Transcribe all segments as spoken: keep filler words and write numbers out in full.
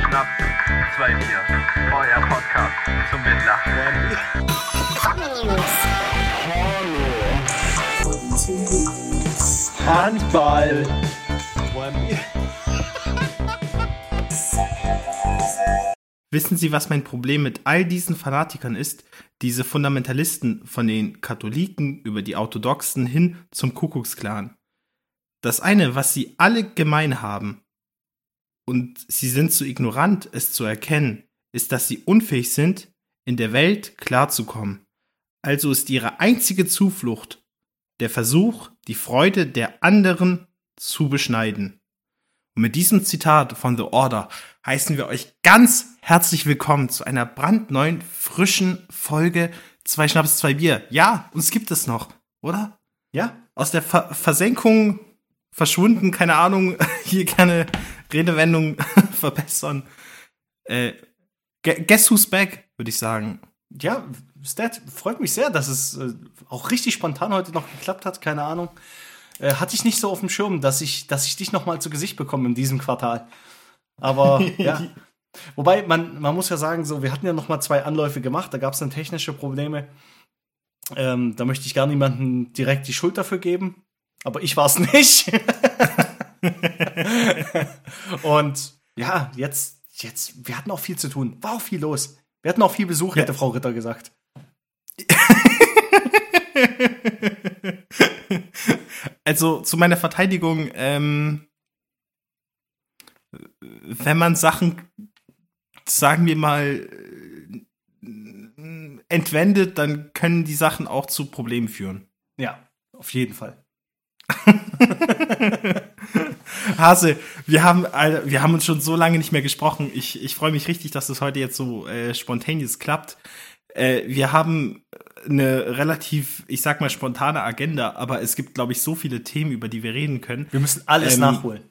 Schnaps, zwei Bier, euer Podcast zum Mitlachen. Handball. Wissen Sie, was mein Problem mit all diesen Fanatikern ist? Diese Fundamentalisten von den Katholiken über die Orthodoxen hin zum Kuckucksklan. Das eine, was sie alle gemein haben, und sie sind zu ignorant, es zu erkennen, ist, dass sie unfähig sind, in der Welt klarzukommen. Also ist ihre einzige Zuflucht der Versuch, die Freude der anderen zu beschneiden. Und mit diesem Zitat von The Order heißen wir euch ganz herzlich willkommen zu einer brandneuen, frischen Folge Zwei Schnaps, zwei Bier. Ja, uns gibt es noch, oder? Ja, aus der Ver- Versenkung verschwunden, keine Ahnung, hier gerne Redewendung verbessern. Äh, guess who's back, würde ich sagen. Ja, Stat, freut mich sehr, dass es äh, auch richtig spontan heute noch geklappt hat, keine Ahnung. Äh, hatte ich nicht so auf dem Schirm, dass ich, dass ich dich noch mal zu Gesicht bekomme in diesem Quartal. Aber ja, wobei, man, man muss ja sagen, so, wir hatten ja noch mal zwei Anläufe gemacht, da gab es dann technische Probleme. Ähm, da möchte ich gar niemandem direkt die Schuld dafür geben, aber ich war es nicht. Und ja, jetzt, jetzt, wir hatten auch viel zu tun, war auch viel los. Wir hatten auch viel Besuch, hätte ja. Frau Ritter gesagt. Also zu meiner Verteidigung, ähm, wenn man Sachen, sagen wir mal, entwendet, dann können die Sachen auch zu Problemen führen. Ja, auf jeden Fall. Hase, wir haben, wir haben uns schon so lange nicht mehr gesprochen. Ich, ich freue mich richtig, dass das heute jetzt so äh, spontaneous klappt. Äh, wir haben eine relativ, ich sag mal, spontane Agenda, aber es gibt, glaube ich, so viele Themen, über die wir reden können. Wir müssen alles ähm, nachholen.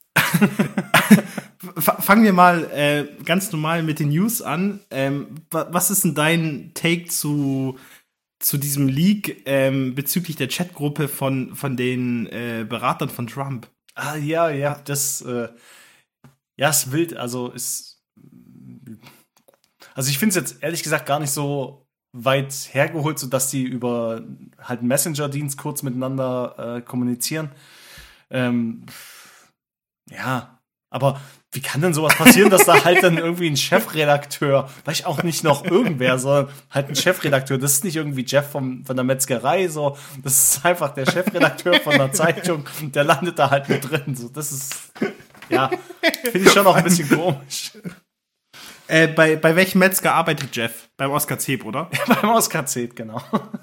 Fangen wir mal äh, ganz normal mit den News an. Ähm, was ist denn dein Take zu zu diesem Leak ähm, bezüglich der Chatgruppe von, von den äh, Beratern von Trump? Ah, ja, ja, das, äh, ja, ist wild, also ist, also ich finde es jetzt ehrlich gesagt gar nicht so weit hergeholt, so dass die über halt einen Messenger-Dienst kurz miteinander äh, kommunizieren. Ähm, ja, aber wie kann denn sowas passieren, dass da halt dann irgendwie ein Chefredakteur, vielleicht auch nicht noch irgendwer, sondern halt ein Chefredakteur, das ist nicht irgendwie Jeff vom, von der Metzgerei, so, das ist einfach der Chefredakteur von der Zeitung, der landet da halt mit drin, so, das ist, ja, finde ich schon auch ein bisschen komisch. Äh, bei, bei welchem Metzger arbeitet Jeff? Beim Oskar Zeb, oder? Ja, beim Oskar Zeb, genau.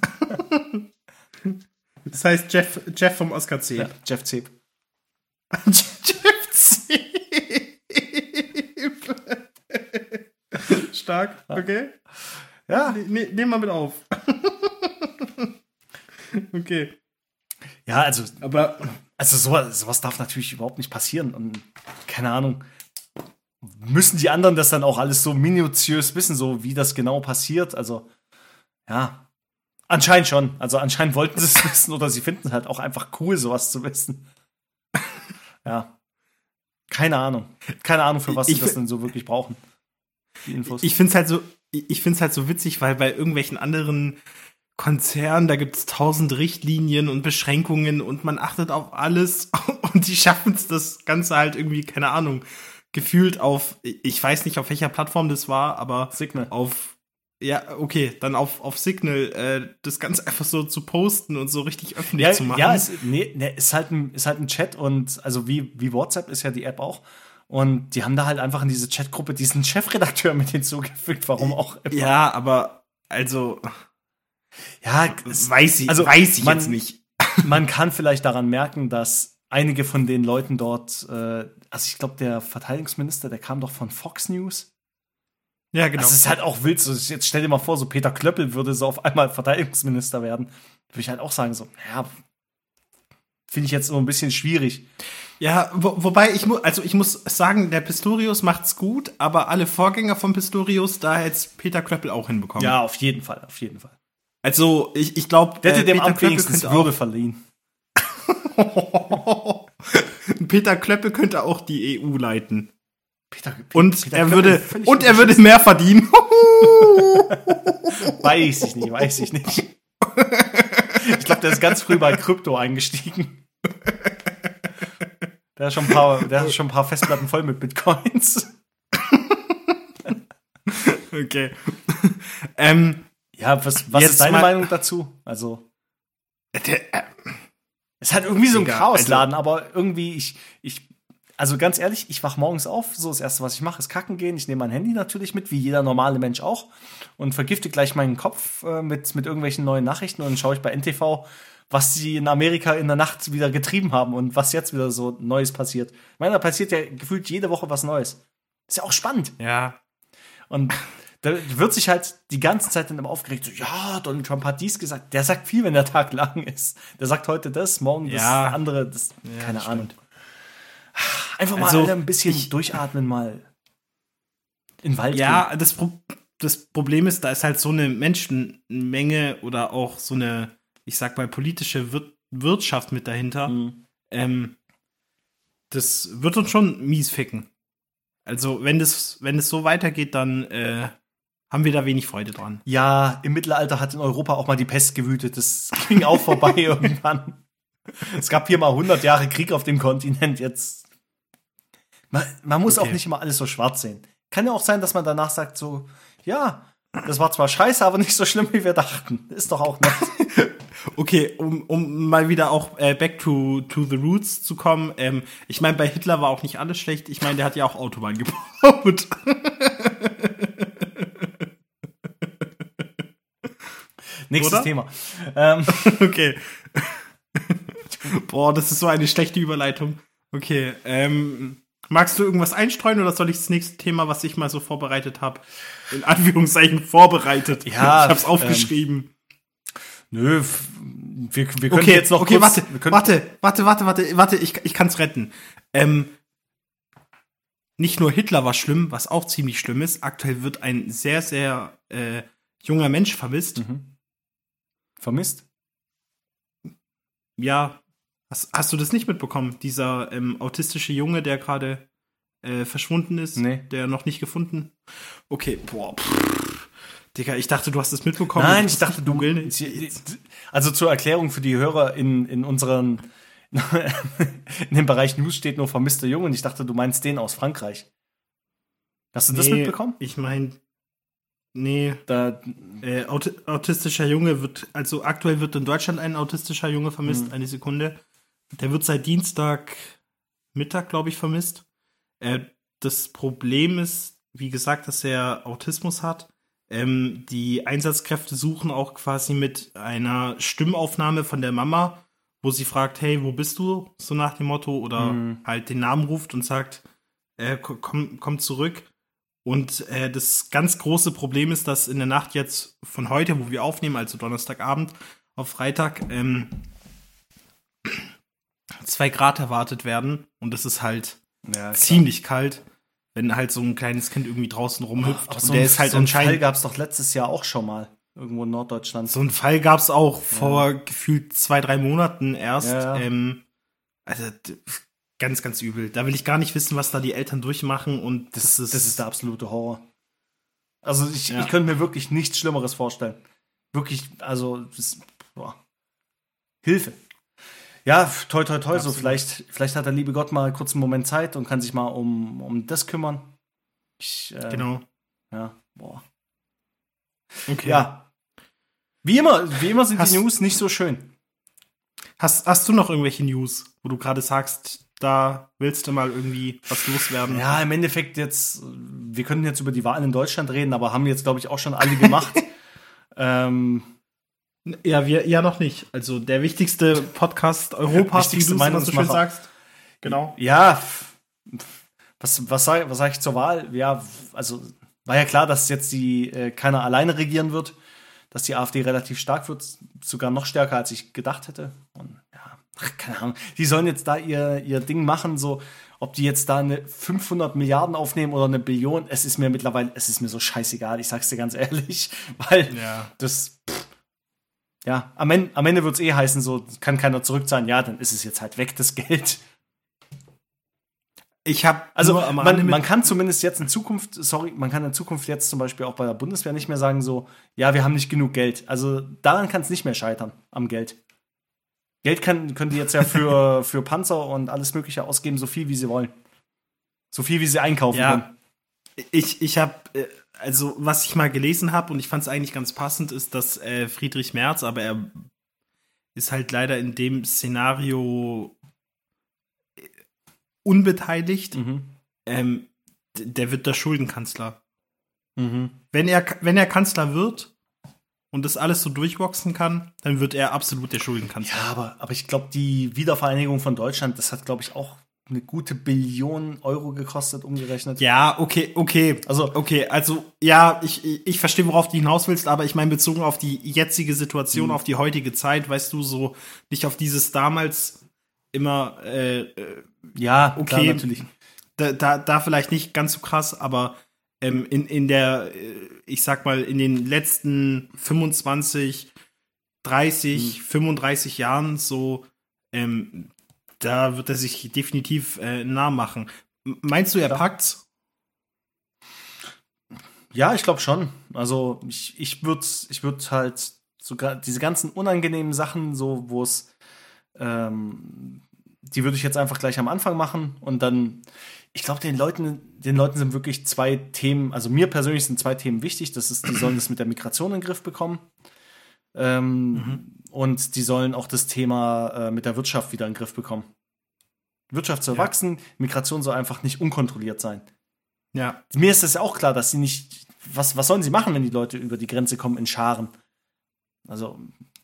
Das heißt Jeff, Jeff vom Oskar Zeb. Ja, Jeff Zeb. Jeff Zeb. Stark, okay. Ja, ne, ne, nehmen wir mit auf. Okay. Ja, also, aber, also sowas, sowas darf natürlich überhaupt nicht passieren. Und keine Ahnung, müssen die anderen das dann auch alles so minutiös wissen, so wie das genau passiert? Also, ja, anscheinend schon. Also anscheinend wollten sie es wissen oder sie finden es halt auch einfach cool, sowas zu wissen. Ja. Keine Ahnung. Keine Ahnung, für was ich, sie das denn so wirklich brauchen. Die Infos. Ich finde es halt so, ich finde es halt so witzig, weil bei irgendwelchen anderen Konzernen, da gibt es tausend Richtlinien und Beschränkungen und man achtet auf alles und die schaffen es das Ganze halt irgendwie, keine Ahnung, gefühlt auf, ich weiß nicht, auf welcher Plattform das war, aber Signal. Auf, ja, okay, dann auf, auf Signal, äh, das Ganze einfach so zu posten und so richtig öffentlich ja, zu machen. Ja, es, nee, nee, ist halt ein, ist halt ein Chat und also wie, wie WhatsApp ist ja die App auch. Und die haben da halt einfach in diese Chatgruppe diesen Chefredakteur mit hinzugefügt, warum auch immer. Ja, aber also ja, es, weiß ich, also weiß ich man, jetzt nicht. Man kann vielleicht daran merken, dass einige von den Leuten dort, äh, also ich glaube, der Verteidigungsminister, der kam doch von Fox News. Ja, genau. Das ist halt auch wild. So, jetzt stell dir mal vor, so Peter Klöppel würde so auf einmal Verteidigungsminister werden. Würde ich halt auch sagen, so, ja, finde ich jetzt so ein bisschen schwierig. Ja, wo, wobei ich muss, also ich muss sagen, der Pistorius macht's gut, aber alle Vorgänger von Pistorius, da hätte Peter Klöppel auch hinbekommen. Ja, auf jeden Fall, auf jeden Fall. Also ich, ich glaube, der hätte äh, dem Amt wenigstens Würde verliehen. Peter Klöppel könnte auch die E U leiten. Peter, Peter, Und Peter er Klöppel, würde völlig und er würde überschätzt. mehr verdienen. Weiß ich nicht, weiß ich nicht. Ich glaube, der ist ganz früh bei Krypto eingestiegen. Der hat schon ein paar, der hat schon ein paar Festplatten voll mit Bitcoins. Okay. ähm, Ja, was, was Jetzt ist deine mal- Meinung dazu? Also, der, äh, es hat irgendwie so ein Digga, Chaosladen, aber irgendwie, ich, ich, also ganz ehrlich, ich wach morgens auf, so das Erste, was ich mache, ist kacken gehen. Ich nehme mein Handy natürlich mit, wie jeder normale Mensch auch, und vergifte gleich meinen Kopf äh, mit, mit irgendwelchen neuen Nachrichten, und dann schaue ich bei N T V, was sie in Amerika in der Nacht wieder getrieben haben und was jetzt wieder so Neues passiert. Ich meine, da passiert ja gefühlt jede Woche was Neues. Ist ja auch spannend. ja. Und da wird sich halt die ganze Zeit dann immer aufgeregt, so, ja, Donald Trump hat dies gesagt. Der sagt viel, wenn der Tag lang ist. Der sagt heute das, morgen das Ja. andere, das, Ja, keine das Ahnung. Einfach mal Also, alle ein bisschen ich- durchatmen, mal in den Wald gehen. Ja, das, Pro das Problem ist, da ist halt so eine Menschenmenge oder auch so eine, ich sag mal, politische Wir Wirtschaft mit dahinter. Mhm. Ähm, das wird uns schon mies ficken. Also, wenn das, wenn es so weitergeht, dann äh, haben wir da wenig Freude dran. Ja, im Mittelalter hat in Europa auch mal die Pest gewütet. Das ging auch vorbei irgendwann. Es gab hier mal hundert Jahre Krieg auf dem Kontinent. Jetzt. Man, man muss Okay. auch nicht immer alles so schwarz sehen. Kann ja auch sein, dass man danach sagt so, ja, das war zwar scheiße, aber nicht so schlimm, wie wir dachten. Ist doch auch nett. Okay, um, um mal wieder auch äh, back to, to the roots zu kommen. Ähm, ich meine, bei Hitler war auch nicht alles schlecht. Ich meine, der hat ja auch Autobahnen gebaut. Nächstes Oder? Thema. Ähm, Okay. Boah, das ist so eine schlechte Überleitung. Okay, ähm, magst du irgendwas einstreuen oder soll ich das nächste Thema, was ich mal so vorbereitet habe, in Anführungszeichen vorbereitet? Ja, ich hab's aufgeschrieben. nö, f- wir, wir können okay, jetzt noch okay, kurz, warte, wir können, warte, warte, warte, warte, warte, ich, ich kann's retten. Ähm, nicht nur Hitler war schlimm, was auch ziemlich schlimm ist. Aktuell wird ein sehr, sehr äh, junger Mensch vermisst. Mhm. Vermisst? Ja, hast, hast du das nicht mitbekommen? Dieser ähm, autistische Junge, der gerade äh, verschwunden ist, Nee. der noch nicht gefunden. Okay, boah, pff. Digga, ich dachte, du hast es mitbekommen. Nein, muss ich dachte, nicht du. googeln. Also zur Erklärung für die Hörer in, in unseren in dem Bereich News steht nur vermisster Junge, und ich dachte, du meinst den aus Frankreich. Hast du das Nee, mitbekommen? Ich meine, nee, Da, äh, aut autistischer Junge wird, also aktuell wird in Deutschland ein autistischer Junge vermisst, Mhm. eine Sekunde. Der wird seit Dienstag Mittag, glaube ich, vermisst. Äh, das Problem ist, wie gesagt, dass er Autismus hat. Ähm, die Einsatzkräfte suchen auch quasi mit einer Stimmaufnahme von der Mama, wo sie fragt, hey, wo bist du? So nach dem Motto. Oder Mhm. halt den Namen ruft und sagt, äh, komm, komm zurück. Und äh, das ganz große Problem ist, dass in der Nacht jetzt von heute, wo wir aufnehmen, also Donnerstagabend auf Freitag, ähm, zwei Grad erwartet werden. Und es ist halt ja, klar. ziemlich kalt, wenn halt so ein kleines Kind irgendwie draußen rumhüpft. Aber Und so der ein, ist halt so einen Fall anscheinend. gab es doch letztes Jahr auch schon mal. Irgendwo in Norddeutschland. So einen Fall gab es auch vor gefühlt zwei, drei Monaten erst. Ja, ja. Ähm, also d- ganz, ganz übel. Da will ich gar nicht wissen, was da die Eltern durchmachen. Und das, Das, ist, das ist der absolute Horror. Also ich, Ja. ich könnte mir wirklich nichts Schlimmeres vorstellen. Wirklich, also das, boah. Hilfe. Ja, toi, toi, toi, so Absolut. vielleicht, vielleicht hat der liebe Gott mal kurz einen Moment Zeit und kann sich mal um, um das kümmern. Ich, äh, genau. Ja, boah. Okay. Ja. Wie immer, wie immer sind Hast- die News nicht so schön. Hast, hast du noch irgendwelche News, wo du gerade sagst, da willst du mal irgendwie was loswerden? Ja, im Endeffekt jetzt, wir können jetzt über die Wahlen in Deutschland reden, aber haben jetzt, glaube ich, auch schon alle gemacht. ähm, Ja, wir ja noch nicht. Also der wichtigste Podcast Europas, wie Wichtigste du es immer so schön Meinungsmacher. sagst. Genau. Ja, f- was, was sage was sag ich zur Wahl? Ja, also war ja klar, dass jetzt die äh, keiner alleine regieren wird, dass die AfD relativ stark wird, sogar noch stärker, als ich gedacht hätte. Und ja, ach, keine Ahnung. Die sollen jetzt da ihr, ihr Ding machen, so, ob die jetzt da eine fünfhundert Milliarden aufnehmen oder eine Billion, es ist mir mittlerweile, es ist mir so scheißegal, ich sag's dir ganz ehrlich, weil Ja. das, pff, ja, am Ende, am Ende wird's eh heißen, so, kann keiner zurückzahlen, ja, dann ist es jetzt halt weg, das Geld. Ich habe Also nur am man, Rande mit- man kann zumindest jetzt in Zukunft, sorry, man kann in Zukunft jetzt zum Beispiel auch bei der Bundeswehr nicht mehr sagen so, ja, wir haben nicht genug Geld. Also daran kann es nicht mehr scheitern, am Geld. Geld kann, können die jetzt ja für, für Panzer und alles Mögliche ausgeben, so viel wie sie wollen. So viel wie sie einkaufen Ja. können. Ich, ich habe, äh, also was ich mal gelesen habe und ich fand es eigentlich ganz passend, ist, dass äh, Friedrich Merz, aber er ist halt leider in dem Szenario äh, unbeteiligt. Mhm. Ähm, d- der wird der Schuldenkanzler. Mhm. Wenn er, wenn er Kanzler wird und das alles so durchboxen kann, dann wird er absolut der Schuldenkanzler. Ja, aber, aber ich glaube, die Wiedervereinigung von Deutschland, das hat, glaube ich, auch eine gute Billion Euro gekostet, umgerechnet. Ja, okay, okay. Also- okay, also, ja, ich, ich ich verstehe, worauf du hinaus willst, aber ich meine, bezogen auf die jetzige Situation, Mhm. auf die heutige Zeit, weißt du, so nicht auf dieses damals immer, äh, äh, Ja, Okay. klar, natürlich. da, da, da vielleicht nicht ganz so krass, aber ähm, in, in der, äh, ich sag mal, in den letzten fünfundzwanzig, dreißig, fünfunddreißig Jahren so, ähm, da wird er sich definitiv äh, einen Namen machen. M- Meinst du, er Klar. packt's? Ja, ich glaube schon. Also ich, ich würde ich würd halt sogar diese ganzen unangenehmen Sachen, so wo es, ähm, die würde ich jetzt einfach gleich am Anfang machen und dann, ich glaube, den Leuten, den Leuten sind wirklich zwei Themen, also mir persönlich sind zwei Themen wichtig. Das ist, die sollen das mit der Migration in den Griff bekommen. Ähm, Mhm. Und die sollen auch das Thema äh, mit der Wirtschaft wieder in den Griff bekommen. Wirtschaft soll Ja. wachsen, Migration soll einfach nicht unkontrolliert sein. Ja. Mir ist es ja auch klar, dass sie nicht. Was, was sollen sie machen, wenn die Leute über die Grenze kommen in Scharen? Also.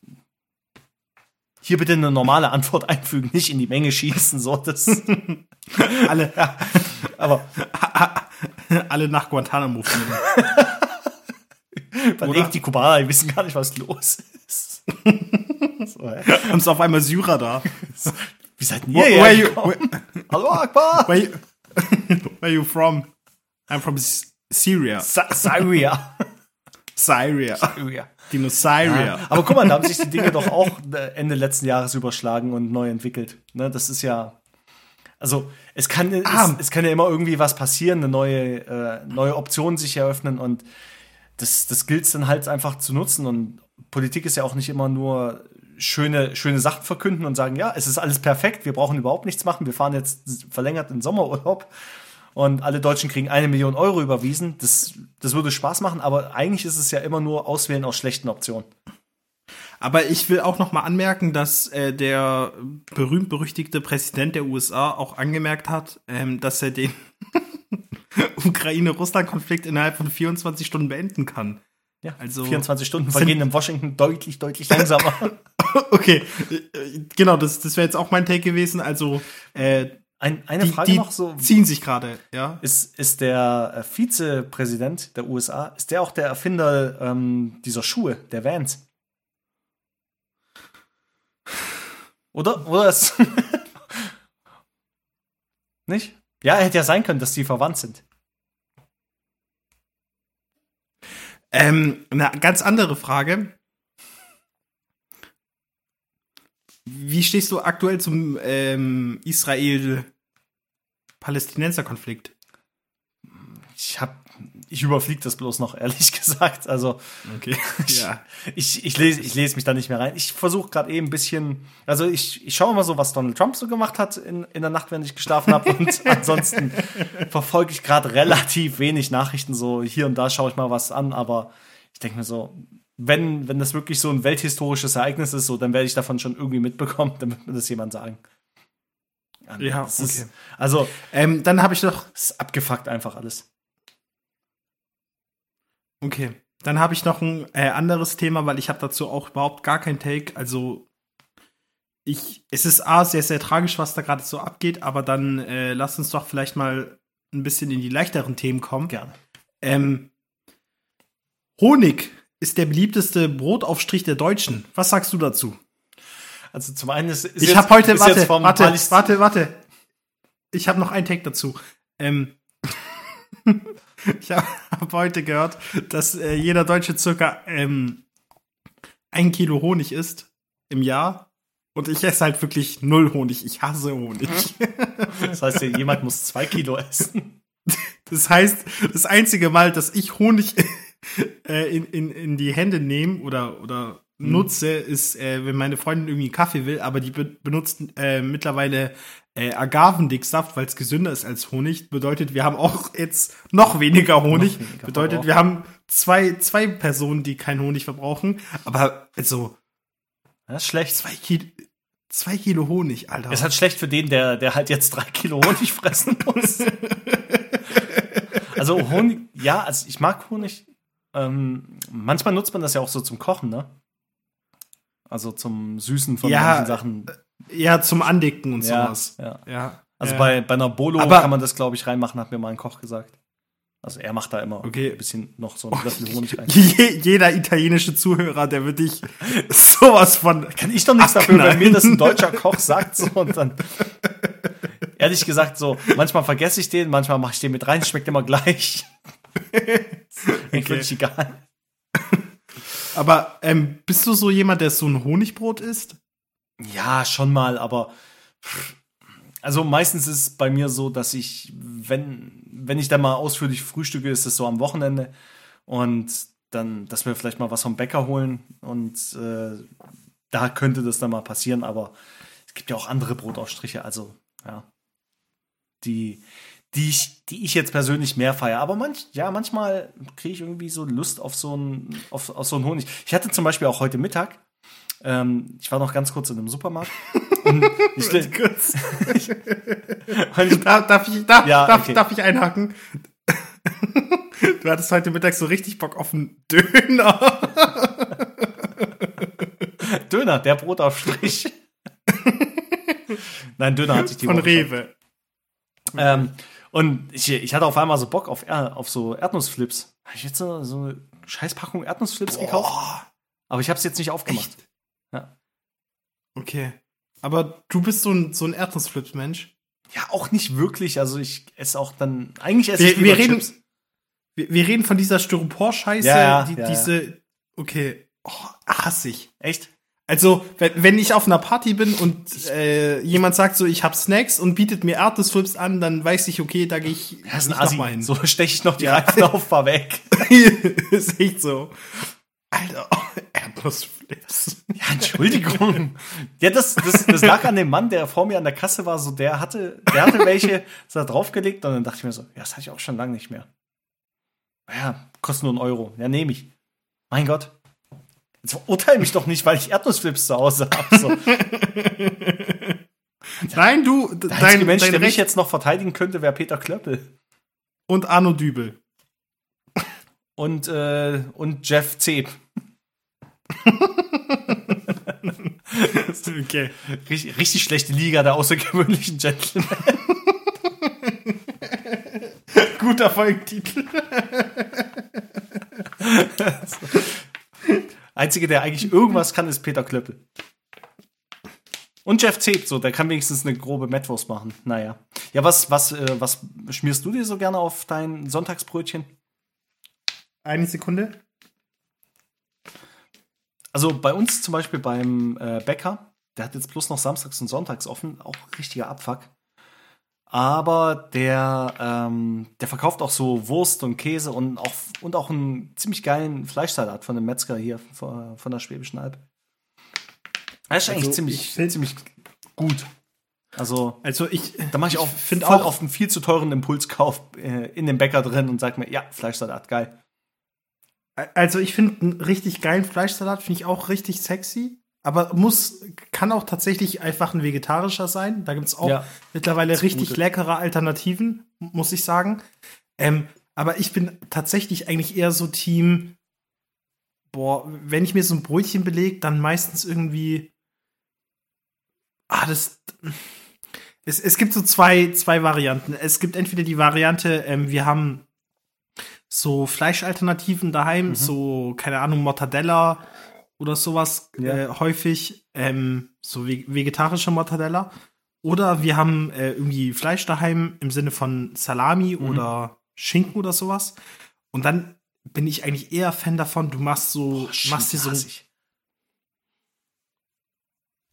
Hier bitte eine normale Antwort einfügen, nicht in die Menge schießen. So, das. Alle, Ja, aber alle nach Guantanamo fliegen. überlegt, die Kubaner, die wissen gar nicht, was los ist. So, hä? Haben es auf einmal Syrer da. Wie seid ihr Where, hierher where, you, gekommen? where, Hallo Akbar! where, you, where you from? I'm from S- Syria. Sa- Syria. Syria. Syria. Dinosyria. Ja, aber guck mal, da haben sich die Dinge doch auch Ende letzten Jahres überschlagen und neu entwickelt. Ne, das ist ja. Also, es kann, Ah. es, es kann ja immer irgendwie was passieren, eine neue, äh, neue Option sich eröffnen und das, das gilt es dann halt einfach zu nutzen. Und Politik ist ja auch nicht immer nur schöne, schöne Sachen verkünden und sagen, ja, es ist alles perfekt, wir brauchen überhaupt nichts machen, wir fahren jetzt verlängert in Sommerurlaub und alle Deutschen kriegen eine Million Euro überwiesen. Das, das würde Spaß machen, aber eigentlich ist es ja immer nur Auswählen aus schlechten Optionen. Aber ich will auch noch mal anmerken, dass äh, der berühmt-berüchtigte Präsident der U S A auch angemerkt hat, ähm, dass er den Ukraine-Russland-Konflikt innerhalb von vierundzwanzig Stunden beenden kann. Ja, Also- vierundzwanzig Stunden vergehen in Washington deutlich, deutlich langsamer. Okay, äh, genau, das, das wäre jetzt auch mein Take gewesen. Also, äh, Ein, eine die, Frage die noch so. ziehen sich gerade, ja. Ist, ist der äh, Vizepräsident der U S A, ist der auch der Erfinder ähm, dieser Schuhe, der Vans? Oder? Oder ist. Nicht? Ja, hätte ja sein können, dass die verwandt sind. Ähm, eine ganz andere Frage. Wie stehst du aktuell zum ähm, Israel-Palästinenser-Konflikt? Ich hab. Ich überfliege das bloß noch, ehrlich gesagt. Also, Okay. Ja. ich, ich, lese, ich lese mich da nicht mehr rein. Ich versuche gerade eben ein bisschen. Also, ich, ich schaue mal so, was Donald Trump so gemacht hat in, in der Nacht, wenn ich geschlafen habe. Und ansonsten verfolge ich gerade relativ wenig Nachrichten. So hier und da schaue ich mal was an. Aber ich denke mir so, wenn, wenn das wirklich so ein welthistorisches Ereignis ist, so, dann werde ich davon schon irgendwie mitbekommen. Dann wird mir das jemand sagen. Ja, Das okay. ist, also, Ähm, dann habe ich noch, es ist abgefuckt einfach alles. okay, dann habe ich noch ein äh, anderes Thema, weil ich habe dazu auch überhaupt gar kein Take. Also ich, es ist A, sehr, sehr tragisch, was da gerade so abgeht, aber dann äh, lass uns doch vielleicht mal ein bisschen in die leichteren Themen kommen. Gerne. Ähm, Honig ist der beliebteste Brotaufstrich der Deutschen. Was sagst du dazu? Also zum einen ist, ist Ich jetzt- habe heute, ist warte, jetzt vom warte, Paläst- warte, warte. Ich habe noch einen Take dazu. Ähm, ich habe hab heute gehört, dass äh, jeder Deutsche circa ähm, ein Kilo Honig isst im Jahr. Und ich esse halt wirklich null Honig. Ich hasse Honig. Das heißt, jemand muss zwei Kilo essen. Das heißt, das einzige Mal, dass ich Honig äh, in, in, in die Hände nehme oder, oder hm. nutze, ist, äh, wenn meine Freundin irgendwie einen Kaffee will, aber die be- benutzt äh, mittlerweile äh, Agavendicksaft, weil es gesünder ist als Honig. Bedeutet, wir haben auch jetzt noch weniger Honig. Noch weniger Bedeutet, Verbrauch. Wir haben zwei, zwei Personen, die keinen Honig verbrauchen. Aber also das ist schlecht. Zwei Kilo, zwei Kilo Honig, Alter. Das ist halt schlecht für den, der, der halt jetzt drei Kilo Honig fressen muss. Also Honig, ja, also ich mag Honig. Ähm, manchmal nutzt man das ja auch so zum Kochen, ne? Also zum Süßen von ja, manchen Sachen. Ja, zum Andicken und ja, sowas. Ja. ja. Also ja. bei, bei einer Bolo Aber kann man das, glaube ich, reinmachen, hat mir mal ein Koch gesagt. Also er macht da immer okay. ein bisschen noch so ein Löffel Honig rein. Je, jeder italienische Zuhörer, der wird dich sowas von kann ich doch nichts dafür, wenn mir das ein deutscher Koch sagt. So, und dann ehrlich gesagt, so manchmal vergesse ich den, manchmal mache ich den mit rein, schmeckt immer gleich. Mir völlig egal. Aber ähm, bist du so jemand, der so ein Honigbrot isst? Ja, schon mal, aber also meistens ist es bei mir so, dass ich, wenn, wenn ich dann mal ausführlich frühstücke, ist es so am Wochenende und dann, dass wir vielleicht mal was vom Bäcker holen und äh, da könnte das dann mal passieren, aber es gibt ja auch andere Brotaufstriche, also ja, die, die ich, die ich jetzt persönlich mehr feiere, aber manch, ja, manchmal kriege ich irgendwie so Lust auf so einen, auf, auf so einen Honig. Ich hatte zum Beispiel auch heute Mittag, ähm, ich war noch ganz kurz in einem Supermarkt. Und ich, kurz. ich, darf, darf, ich, darf, ja, darf, okay. darf ich einhaken? Du hattest heute Mittag so richtig Bock auf einen Döner. Döner, der Brotaufstrich. Nein, Döner hat sich die Von Woche Rewe. Ähm, und ich, ich hatte auf einmal so Bock auf, auf so Erdnussflips. Habe ich jetzt so, so eine Scheißpackung Erdnussflips Boah. gekauft? Aber ich habe es jetzt nicht aufgemacht. Echt? Ja. Okay. Aber du bist so ein, so ein Erdnussflips-Mensch? Ja, auch nicht wirklich. Also ich esse auch dann, eigentlich esse wir, ich lieber wir reden, Chips. Wir, wir reden von dieser Styropor-Scheiße, ja, ja, die, ja, diese, ja. okay, oh, hasse ich. Echt? Also, wenn, wenn ich auf einer Party bin und äh, jemand sagt so, ich hab Snacks und bietet mir Erdnussflips an, dann weiß ich, okay, da gehe ich ja, ist nicht ein Assi. noch mal hin. So steche ich noch die Reifen auf, fahr weg. Ist echt so. Alter, oh, Erdnussflips. Ja, Entschuldigung. Ja, das, das, das lag an dem Mann, der vor mir an der Kasse war, so der hatte, der hatte welche so draufgelegt und dann dachte ich mir so, ja, das hatte ich auch schon lange nicht mehr. Ja, kostet nur einen Euro. Ja, nehme ich. Mein Gott. Jetzt verurteile mich doch nicht, weil ich Erdnussflips zu Hause habe. So. Nein, du, der dein, einzige Mensch, dein der mich Recht jetzt noch verteidigen könnte, wäre Peter Klöppel. und Arno Dübel. Und, äh, und Jeff Zeb. Okay. Richtig, richtig schlechte Liga der außergewöhnlichen Gentlemen. Guter Folgentitel. Einzige, der eigentlich irgendwas kann, ist Peter Klöppel. Und Jeff Zeb, so, der kann wenigstens eine grobe Mettwurst machen. Naja. Ja, was, was, äh, was schmierst du dir so gerne auf dein Sonntagsbrötchen? Eine Sekunde. Also bei uns zum Beispiel beim äh, Bäcker, der hat jetzt bloß noch samstags und sonntags offen, auch richtiger Abfuck. Aber der, ähm, der verkauft auch so Wurst und Käse und auch, und auch einen ziemlich geilen Fleischsalat von dem Metzger hier von, von der Schwäbischen Alb. Das ist Also eigentlich ziemlich, find, ziemlich gut. Also, also ich, da mache ich auch finde voll auch auf einen viel zu teuren Impulskauf äh, in dem Bäcker drin und sag mir, ja, Fleischsalat, geil. Also ich finde einen richtig geilen Fleischsalat, finde ich auch richtig sexy. Aber muss, kann auch tatsächlich einfach ein vegetarischer sein. Da gibt es auch ja, mittlerweile richtig gute. leckere Alternativen, muss ich sagen. Ähm, aber ich bin tatsächlich eigentlich eher so Team, boah, wenn ich mir so ein Brötchen belege, dann meistens irgendwie, ah, das, es, es gibt so zwei, zwei Varianten. Es gibt entweder die Variante, ähm, wir haben so Fleischalternativen daheim, mhm. so, keine Ahnung, Mortadella oder sowas, ja. äh, häufig, ähm, so ve- vegetarische Mortadella. Oder wir haben äh, irgendwie Fleisch daheim im Sinne von Salami mhm. oder Schinken oder sowas. Und dann bin ich eigentlich eher Fan davon, du machst so, Boah, machst dir so.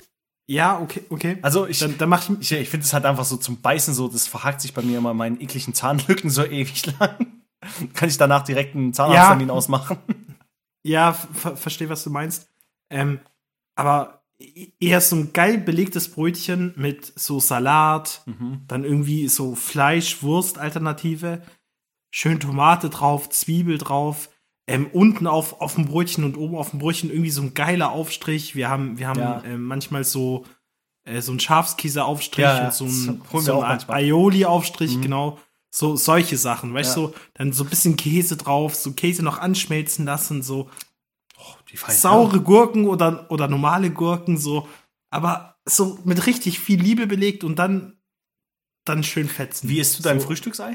Ja, okay, okay. Also ich, dann, dann mach ich, ich, ich finde es halt einfach so zum Beißen so, das verhakt sich bei mir immer in meinen ekligen Zahnlücken so ewig lang. Kann ich danach direkt einen Zahnarzttermin Ja. ausmachen. Ja, ver verstehe, was du meinst. Ähm, aber eher so ein geil belegtes Brötchen mit so Salat, Mhm. dann irgendwie so Fleisch-Wurst-Alternative, schön Tomate drauf, Zwiebel drauf, ähm, unten auf, auf dem Brötchen und oben auf dem Brötchen irgendwie so ein geiler Aufstrich. Wir haben, wir haben Ja. ähm, manchmal so, äh, so einen Schafskäse-Aufstrich Ja, ja, und so das einen, holen wir so auch einen manchmal. Aioli-Aufstrich, Mhm. genau. So solche Sachen, weißt Ja. du? Dann so ein bisschen Käse drauf, so Käse noch anschmelzen lassen, so Die feinen saure Gurken oder, oder normale Gurken, so, aber so mit richtig viel Liebe belegt und dann, dann schön fetzen. Wie isst du dein so, Frühstücksei?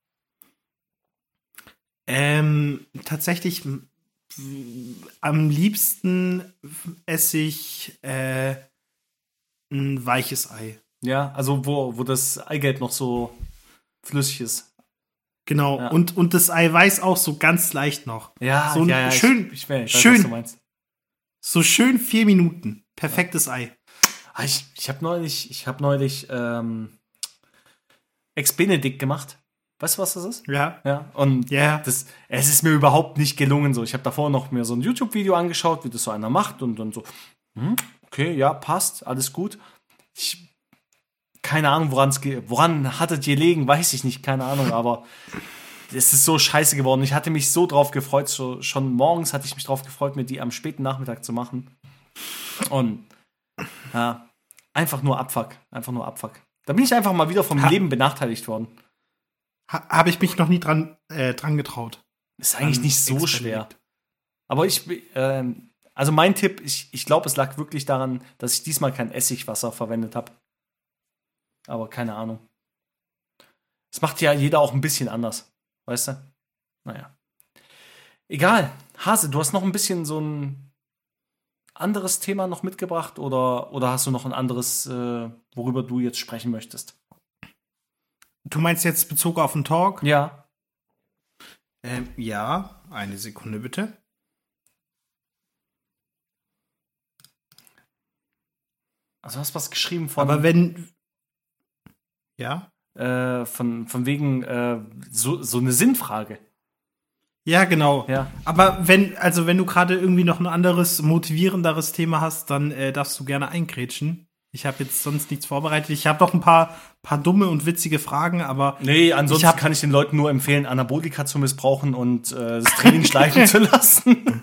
Ähm, tatsächlich m- m- am liebsten esse ich äh, ein weiches Ei. Ja, also wo, wo das Eigelb noch so flüssig ist. Genau, Ja. und, und das Eiweiß auch so ganz leicht noch. Ja, So ein ja, ja, schön- ich, ich, weiß, schön. was du meinst. So schön vier Minuten. Perfektes Ei. Ah, Ich, ich habe neulich, ich habe neulich ähm, Ex-Benedict gemacht. Weißt du, was das ist? Ja. Ja. Und Ja. das, es ist mir überhaupt nicht gelungen. So, ich habe davor noch mir so ein YouTube-Video angeschaut, wie das so einer macht und dann so, hm, okay, ja, passt, alles gut. Ich, keine Ahnung, woran es woran hat es gelegen, weiß ich nicht, keine Ahnung, aber es ist so scheiße geworden. Ich hatte mich so drauf gefreut, so, schon morgens hatte ich mich drauf gefreut, mir die am späten Nachmittag zu machen. Und ja, einfach nur Abfuck, einfach nur Abfuck. Da bin ich einfach mal wieder vom Ha- Leben benachteiligt worden. Ha Habe ich mich noch nie dran, äh, dran getraut. Ist eigentlich An nicht so Ex-Benedict. schwer. Aber ich, ähm, also mein Tipp, ich, ich glaube, es lag wirklich daran, dass ich diesmal kein Essigwasser verwendet habe. Aber keine Ahnung. Es macht ja jeder auch ein bisschen anders. Weißt du? Naja. Egal. Hase, du hast noch ein bisschen so ein anderes Thema noch mitgebracht oder, oder hast du noch ein anderes, äh, worüber du jetzt sprechen möchtest? Du meinst jetzt Bezug auf den Talk? Ja. Ähm, ja, eine Sekunde bitte. Also du hast was geschrieben von, Aber wenn. Ja? äh, von, von wegen äh, so, so eine Sinnfrage. Ja, genau. Ja. Aber wenn, also wenn du gerade irgendwie noch ein anderes, motivierenderes Thema hast, dann äh, darfst du gerne eingrätschen. Ich habe jetzt sonst nichts vorbereitet. Ich habe noch ein paar, paar dumme und witzige Fragen, aber Nee, ansonsten Ich hab- kann ich den Leuten nur empfehlen, Anabolika zu missbrauchen und äh, das Training schleifen zu lassen.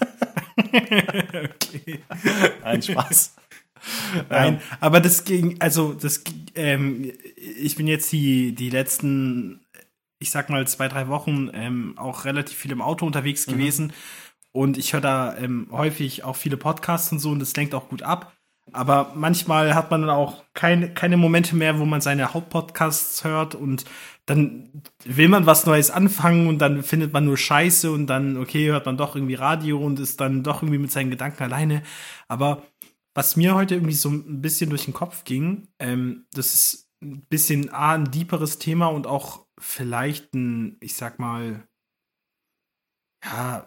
okay. Nein, Spaß. Nein, aber das ging, also das, ähm, ich bin jetzt die, die letzten, ich sag mal, zwei, drei Wochen ähm, auch relativ viel im Auto unterwegs Mhm. gewesen und ich höre da ähm, häufig auch viele Podcasts und so und das lenkt auch gut ab. Aber manchmal hat man dann auch keine, keine Momente mehr, wo man seine Hauptpodcasts hört und dann will man was Neues anfangen und dann findet man nur Scheiße und dann, okay, hört man doch irgendwie Radio und ist dann doch irgendwie mit seinen Gedanken alleine. Aber was mir heute irgendwie so ein bisschen durch den Kopf ging, ähm, das ist ein bisschen A, ein deeperes Thema und auch vielleicht ein, ich sag mal, ja,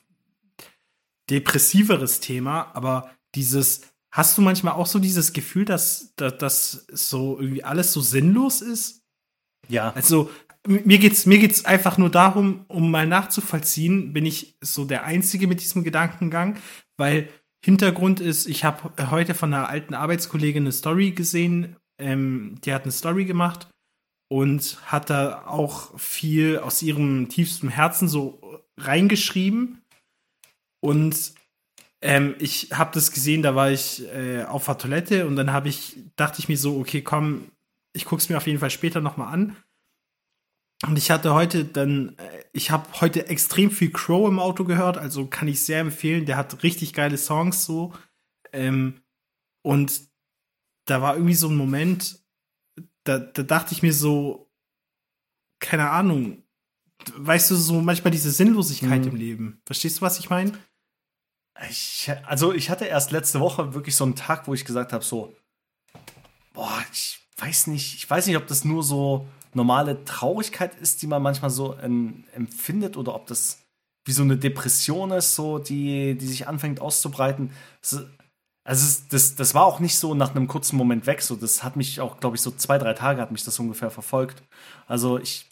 depressiveres Thema, aber dieses, hast du manchmal auch so dieses Gefühl, dass, dass, dass so irgendwie alles so sinnlos ist? Ja. Also, m- mir geht's, mir geht's einfach nur darum, um mal nachzuvollziehen, bin ich so der Einzige mit diesem Gedankengang, weil Hintergrund ist, ich habe heute von einer alten Arbeitskollegin eine Story gesehen, ähm, die hat eine Story gemacht und hat da auch viel aus ihrem tiefsten Herzen so reingeschrieben und ähm, ich habe das gesehen, da war ich äh, auf der Toilette und dann habe ich, dachte ich mir so, okay, komm, ich guck's mir auf jeden Fall später nochmal an. Und ich hatte heute dann, äh, ich habe heute extrem viel Crow im Auto gehört, also kann ich sehr empfehlen. Der hat richtig geile Songs so. Ähm, und da war irgendwie so ein Moment, da, da dachte ich mir so, keine Ahnung, weißt du, so manchmal diese Sinnlosigkeit Mhm. im Leben. Verstehst du, was ich meine? Ich, also ich hatte erst letzte Woche wirklich so einen Tag, wo ich gesagt habe, so, boah, ich weiß nicht, ich weiß nicht, ob das nur so normale Traurigkeit ist, die man manchmal so ähm, empfindet, oder ob das wie so eine Depression ist, so die, die sich anfängt auszubreiten. Es, Also es, das, das war auch nicht so nach einem kurzen Moment weg. So, das hat mich auch, glaube ich, so zwei, drei Tage hat mich das ungefähr verfolgt. Also ich,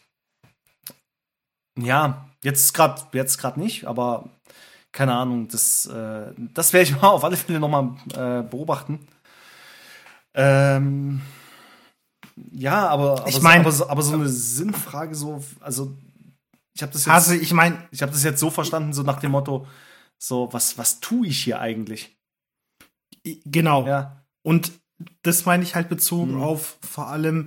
ja, jetzt gerade jetzt gerade nicht, aber keine Ahnung, das, äh, das werde ich mal auf alle Fälle nochmal äh, beobachten. Ähm, ja, aber, aber, Ich mein- so, aber, so, aber so eine Sinnfrage, so, also ich habe das jetzt, Also ich meine, ich habe das jetzt so verstanden, so nach dem Motto, so, was, was tue ich hier eigentlich? genau. Ja. Und das meine ich halt bezogen Mhm. auf vor allem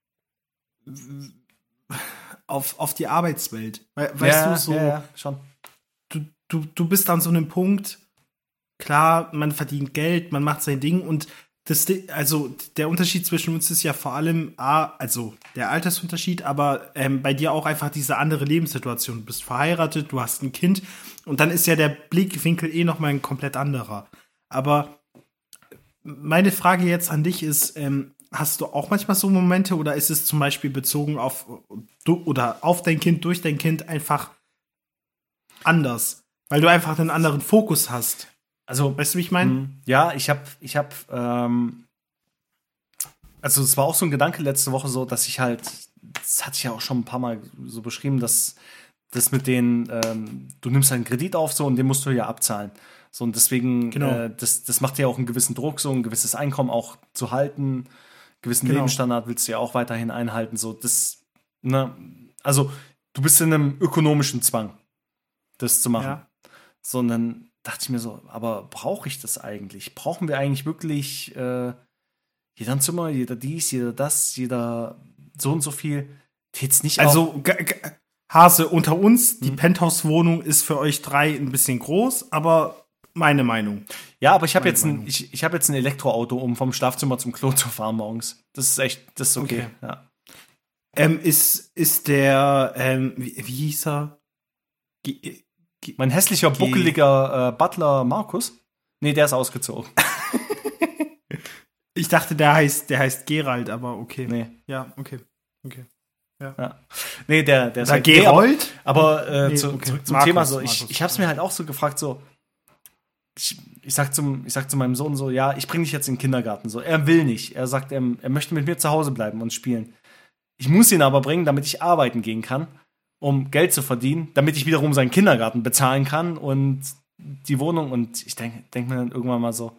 auf, auf die Arbeitswelt. We weißt ja, du, so, ja, ja, schon. du, du, du bist an so einem Punkt, klar, man verdient Geld, man macht sein Ding und das, also der Unterschied zwischen uns ist ja vor allem, A, also der Altersunterschied, aber ähm, bei dir auch einfach diese andere Lebenssituation. Du bist verheiratet, du hast ein Kind und dann ist ja der Blickwinkel eh nochmal ein komplett anderer. Aber meine Frage jetzt an dich ist, ähm, hast du auch manchmal so Momente oder ist es zum Beispiel bezogen auf du, oder auf dein Kind, durch dein Kind einfach anders? Weil du einfach einen anderen Fokus hast. Also, Weißt du, wie ich meine? Mhm. Ja, ich habe, ich habe, ähm, also es war auch so ein Gedanke letzte Woche so, dass ich halt, das hatte ich ja auch schon ein paar Mal so beschrieben, dass das mit den, ähm, du nimmst einen Kredit auf so und den musst du ja abzahlen. So und deswegen, Genau. äh, das, das macht ja auch einen gewissen Druck, so ein gewisses Einkommen auch zu halten, gewissen Genau. Lebensstandard willst du ja auch weiterhin einhalten. So, das, ne, also du bist in einem ökonomischen Zwang, das zu machen. Ja. Sondern dachte ich mir so, aber brauche ich das eigentlich? Brauchen wir eigentlich wirklich äh, jeder ein Zimmer, jeder dies, jeder das, jeder so und so viel? Tät's nicht auch? Also, g- g- Hase, unter uns, die Hm. Penthouse-Wohnung ist für euch drei ein bisschen groß, aber meine Meinung. Ja, aber ich habe meine jetzt ein, Meinung. ich, ich habe jetzt ein Elektroauto, um vom Schlafzimmer zum Klo zu fahren morgens. Das ist echt, das ist okay. Okay. Ja. Ähm, ist, ist der, ähm, wie, wie hieß er? Ge Ge Mein hässlicher, Geh- buckeliger äh, Butler Markus? Nee, der ist ausgezogen. ich dachte, der heißt, der heißt Gerald, aber okay. Nee. Ja, okay. Okay. Ja. Nee, der, der ist Oder halt, nee, aber, Gerold? aber äh, Nee, zu, okay. zurück zum Markus, Thema so, ich, Markus. ich habe es mir halt auch so gefragt, so, ich, ich, sag zum, ich sag zu meinem Sohn so, ja, ich bringe dich jetzt in den Kindergarten. So, er will nicht. Er sagt, er, er möchte mit mir zu Hause bleiben und spielen. Ich muss ihn aber bringen, damit ich arbeiten gehen kann, um Geld zu verdienen, damit ich wiederum seinen Kindergarten bezahlen kann und die Wohnung. Und ich denke denk mir dann irgendwann mal so,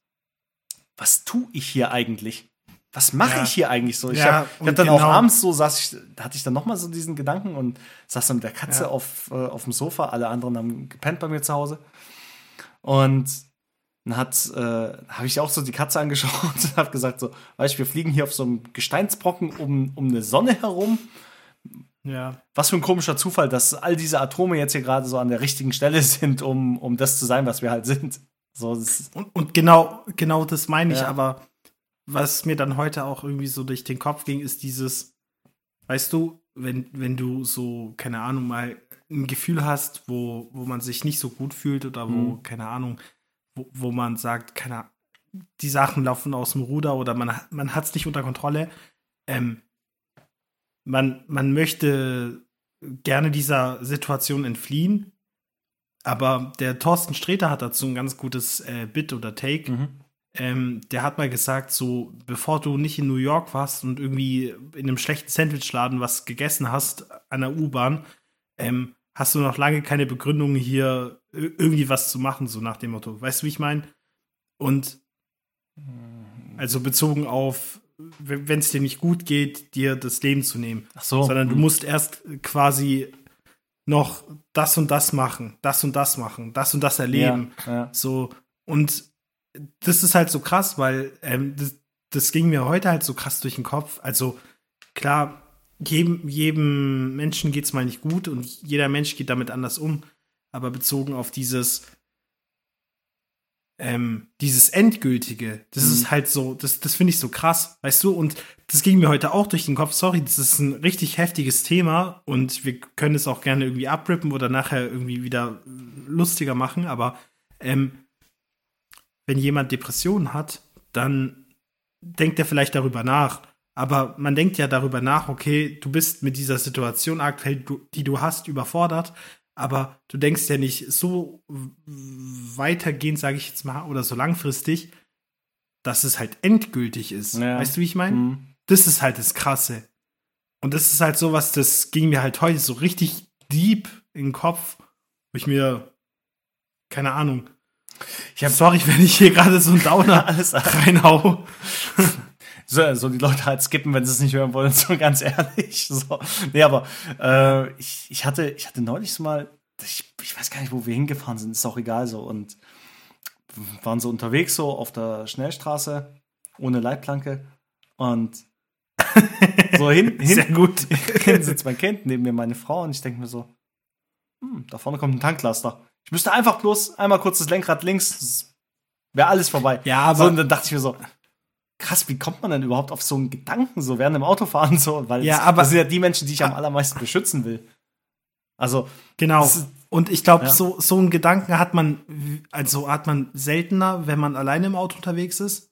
was tue ich hier eigentlich? Was mache Ja. ich hier eigentlich so? Ich Ja, habe und hab dann genau. auch abends so, saß ich, da hatte ich dann noch mal so diesen Gedanken und saß dann mit der Katze Ja. auf, äh, auf dem Sofa. Alle anderen haben gepennt bei mir zu Hause. Und dann hat, äh, habe ich auch so die Katze angeschaut und habe gesagt so, weißt du, wir fliegen hier auf so einem Gesteinsbrocken um, um eine Sonne herum. Ja. Was für ein komischer Zufall, dass all diese Atome jetzt hier gerade so an der richtigen Stelle sind, um, um das zu sein, was wir halt sind. So, das ist, Und, und genau, genau das meine ich, Ja. aber was mir dann heute auch irgendwie so durch den Kopf ging, ist dieses, weißt du, wenn, wenn du so, keine Ahnung, mal ein Gefühl hast, wo, wo man sich nicht so gut fühlt oder wo, Mhm. keine Ahnung, wo, wo man sagt, keine Ahnung, die Sachen laufen aus dem Ruder oder man, man hat es nicht unter Kontrolle, ähm, man, man möchte gerne dieser Situation entfliehen, aber der Thorsten Sträter hat dazu ein ganz gutes äh, Bit oder Take. mhm. Ähm, der hat mal gesagt, so, bevor du nicht in New York warst und irgendwie in einem schlechten Sandwichladen was gegessen hast an der U-Bahn, ähm, hast du noch lange keine Begründung, hier i- irgendwie was zu machen, so nach dem Motto. Weißt du, wie ich meine? Und also bezogen auf, wenn es dir nicht gut geht, dir das Leben zu nehmen. Ach so. Sondern du Mhm. musst erst quasi noch das und das machen, das und das machen, das und das erleben. Ja, ja. So, und das ist halt so krass, weil ähm, das, das ging mir heute halt so krass durch den Kopf. Also, klar, jedem, jedem Menschen geht's mal nicht gut und jeder Mensch geht damit anders um. Aber bezogen auf dieses, ähm, dieses Endgültige, das Mhm. ist halt so, das, das finde ich so krass, weißt du? Und das ging mir heute auch durch den Kopf. Sorry, das ist ein richtig heftiges Thema und wir können es auch gerne irgendwie abrippen oder nachher irgendwie wieder lustiger machen, aber ähm, wenn jemand Depressionen hat, dann denkt er vielleicht darüber nach. Aber man denkt ja darüber nach, okay, du bist mit dieser Situation aktuell, du, die du hast, überfordert. Aber du denkst ja nicht so weitergehend, sage ich jetzt mal, oder so langfristig, dass es halt endgültig ist. Ja. Weißt du, wie ich meine? Mhm. Das ist halt das Krasse. Und das ist halt sowas, das ging mir halt heute so richtig deep in den Kopf, wo ich mir, keine Ahnung, Ich hab, sorry, wenn ich hier gerade so einen Downer alles reinhau. so, so die Leute halt skippen, wenn sie es nicht hören wollen, so ganz ehrlich. So. Nee, aber äh, ich, ich, hatte, ich hatte neulich so mal, ich, ich weiß gar nicht, wo wir hingefahren sind, ist auch egal so. Und waren so unterwegs so auf der Schnellstraße, ohne Leitplanke. Und so hin, hin Sehr gut. hinten sitzt mein Kind, neben mir meine Frau. Und ich denke mir so, hm, da vorne kommt ein Tanklaster. Ich müsste einfach bloß einmal kurz das Lenkrad links, wäre alles vorbei. Ja, aber so, und dann dachte ich mir so, krass, wie kommt man denn überhaupt auf so einen Gedanken, so während dem Autofahren so? Weil Ja, das, aber- das sind ja die Menschen, die ich am allermeisten beschützen will. Also, genau. das ist- Und ich glaube, Ja. so, so einen Gedanken hat man, also hat man seltener, wenn man alleine im Auto unterwegs ist.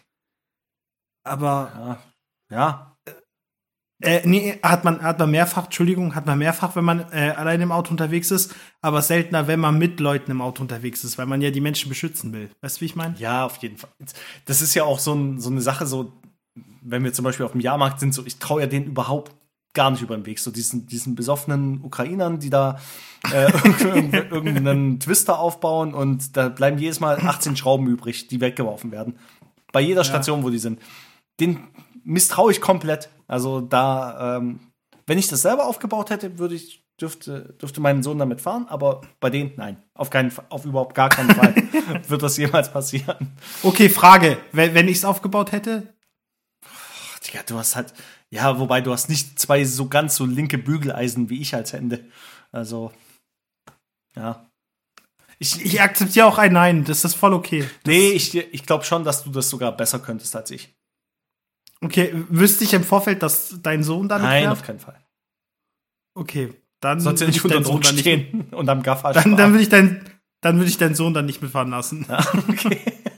Aber, ja, ja, äh, nee, hat man, hat man mehrfach, Entschuldigung, hat man mehrfach, wenn man äh, alleine im Auto unterwegs ist, aber seltener, wenn man mit Leuten im Auto unterwegs ist, weil man ja die Menschen beschützen will. Weißt du, wie ich meine? ja, auf jeden Fall. Das ist ja auch so, ein, so eine Sache, so, wenn wir zum Beispiel auf dem Jahrmarkt sind, so, ich traue ja denen überhaupt gar nicht über den Weg. So diesen, diesen besoffenen Ukrainern, die da äh, irgend- irgendeinen Twister aufbauen und da bleiben jedes Mal achtzehn Schrauben übrig, die weggeworfen werden. Bei jeder Station, wo die sind. Den misstraue ich komplett. Also da, ähm, wenn ich das selber aufgebaut hätte, würde ich, dürfte, dürfte mein Sohn damit fahren, aber bei denen, nein, auf keinen Fall, auf überhaupt gar keinen Fall wird das jemals passieren. Okay, Frage. Wenn, wenn ich es aufgebaut hätte? Ach, Digga, du hast halt, ja, wobei du hast nicht zwei so ganz so linke Bügeleisen wie ich als Hände. Also, ja. Ich, Ich akzeptiere auch ein Nein. Das ist voll okay. nee, ich, ich glaube schon, dass du das sogar besser könntest als ich. Okay, wüsste ich im Vorfeld, dass dein Sohn damit Nein, fährt? auf keinen Fall. Okay, dann Sonst ja würde nicht ich unter deinen Sohn Druck dann nicht, stehen und am Gaffer dann, dann würde ich dein, dann würde ich deinen Sohn dann nicht mitfahren lassen. Ja, okay.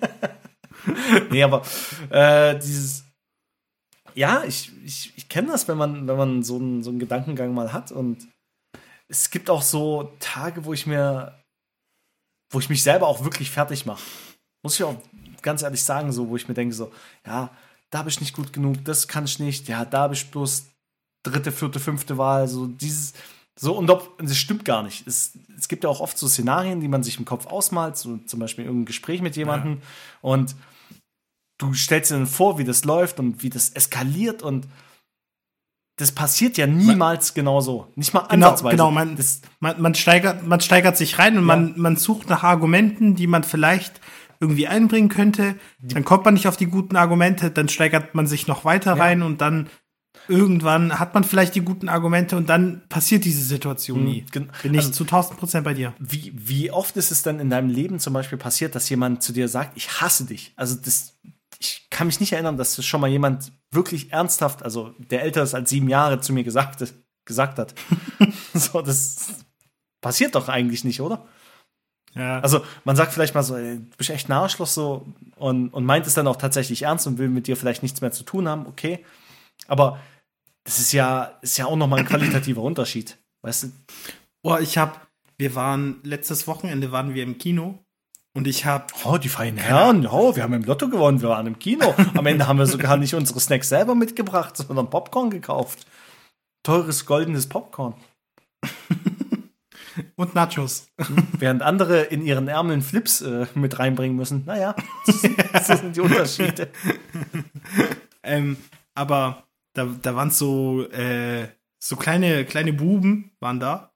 Nee, aber äh, dieses ja, ich, ich, ich kenne das, wenn man, wenn man so einen, so einen Gedankengang mal hat. Und es gibt auch so Tage, wo ich mir, wo ich mich selber auch wirklich fertig mache. Muss ich auch ganz ehrlich sagen, so, wo ich mir denke, so, ja, da habe ich nicht gut genug, das kann ich nicht, ja, da habe ich bloß dritte, vierte, fünfte Wahl, so dieses, so, und ob, das stimmt gar nicht. Es, es gibt ja auch oft so Szenarien, die man sich im Kopf ausmalt, so zum Beispiel irgendein Gespräch mit jemandem, ja. Und du stellst dir dann vor, wie das läuft und wie das eskaliert, und das passiert ja niemals genau so. Nicht mal Genau, ansatzweise. genau man, das, man, man, steigert, man steigert sich rein und Ja. man, man sucht nach Argumenten, die man vielleicht irgendwie einbringen könnte. Dann kommt man nicht auf die guten Argumente, dann steigert man sich noch weiter Ja. rein und dann irgendwann hat man vielleicht die guten Argumente und dann passiert diese Situation nie. gen- Bin ich also- zu tausend Prozent bei dir. Wie, wie oft ist es denn in deinem Leben zum Beispiel passiert, dass jemand zu dir sagt, ich hasse dich? Also das, ich kann mich nicht erinnern, dass das schon mal jemand wirklich ernsthaft, also der älter ist als sieben Jahre, zu mir gesagt, gesagt hat. So, das passiert doch eigentlich nicht, oder? Ja. Also man sagt vielleicht mal so, ey, du bist echt ein Arschloch so, und, und meint es dann auch tatsächlich ernst und will mit dir vielleicht nichts mehr zu tun haben, okay. Aber das ist ja, ist ja auch nochmal ein qualitativer Unterschied. Weißt du? Oh, ich hab, wir waren, letztes Wochenende waren wir im Kino und ich hab, Oh, die feinen Herren, oh, wir haben im Lotto gewonnen, wir waren im Kino. Am Ende haben wir sogar nicht unsere Snacks selber mitgebracht, sondern Popcorn gekauft. Teures, goldenes Popcorn. und Nachos. Während andere in ihren Ärmeln Flips äh, mit reinbringen müssen. Naja, das, das sind die Unterschiede. Ähm, aber da, da waren so, äh, so kleine, kleine Buben waren da.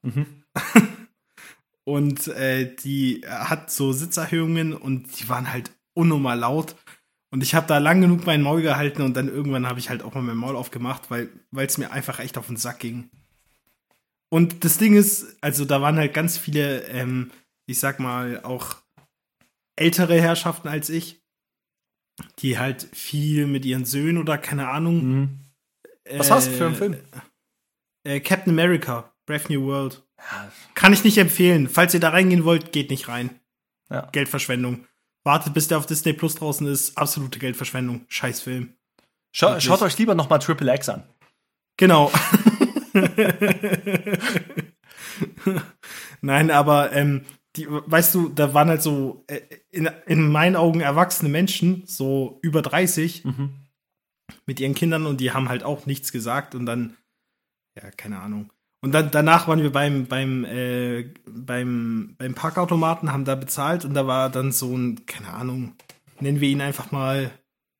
Und äh, die hat so Sitzerhöhungen und die waren halt unnormal laut. Und ich habe da lang genug mein Maul gehalten und dann irgendwann habe ich halt auch mal mein Maul aufgemacht, weil es mir einfach echt auf den Sack ging. Und das Ding ist, also da waren halt ganz viele, ähm, ich sag mal, auch ältere Herrschaften als ich, die halt viel mit ihren Söhnen oder keine Ahnung. Mhm. Was hast du für einen Film? Äh, Captain America, Brave New World. Kann ich nicht empfehlen. Falls ihr da reingehen wollt, geht nicht rein. Ja. Geldverschwendung. Wartet, bis der auf Disney Plus draußen ist. Absolute Geldverschwendung. Scheiß Film. Schau, Wirklich. schaut euch lieber nochmal Triple X an. Genau. Nein, aber ähm, die, weißt du, da waren halt so äh, in, in meinen Augen erwachsene Menschen, so über dreißig, Mhm. mit ihren Kindern und die haben halt auch nichts gesagt und dann, ja, keine Ahnung. Und dann danach waren wir beim, beim, äh, beim, beim Parkautomaten, haben da bezahlt und da war dann so ein, keine Ahnung, nennen wir ihn einfach mal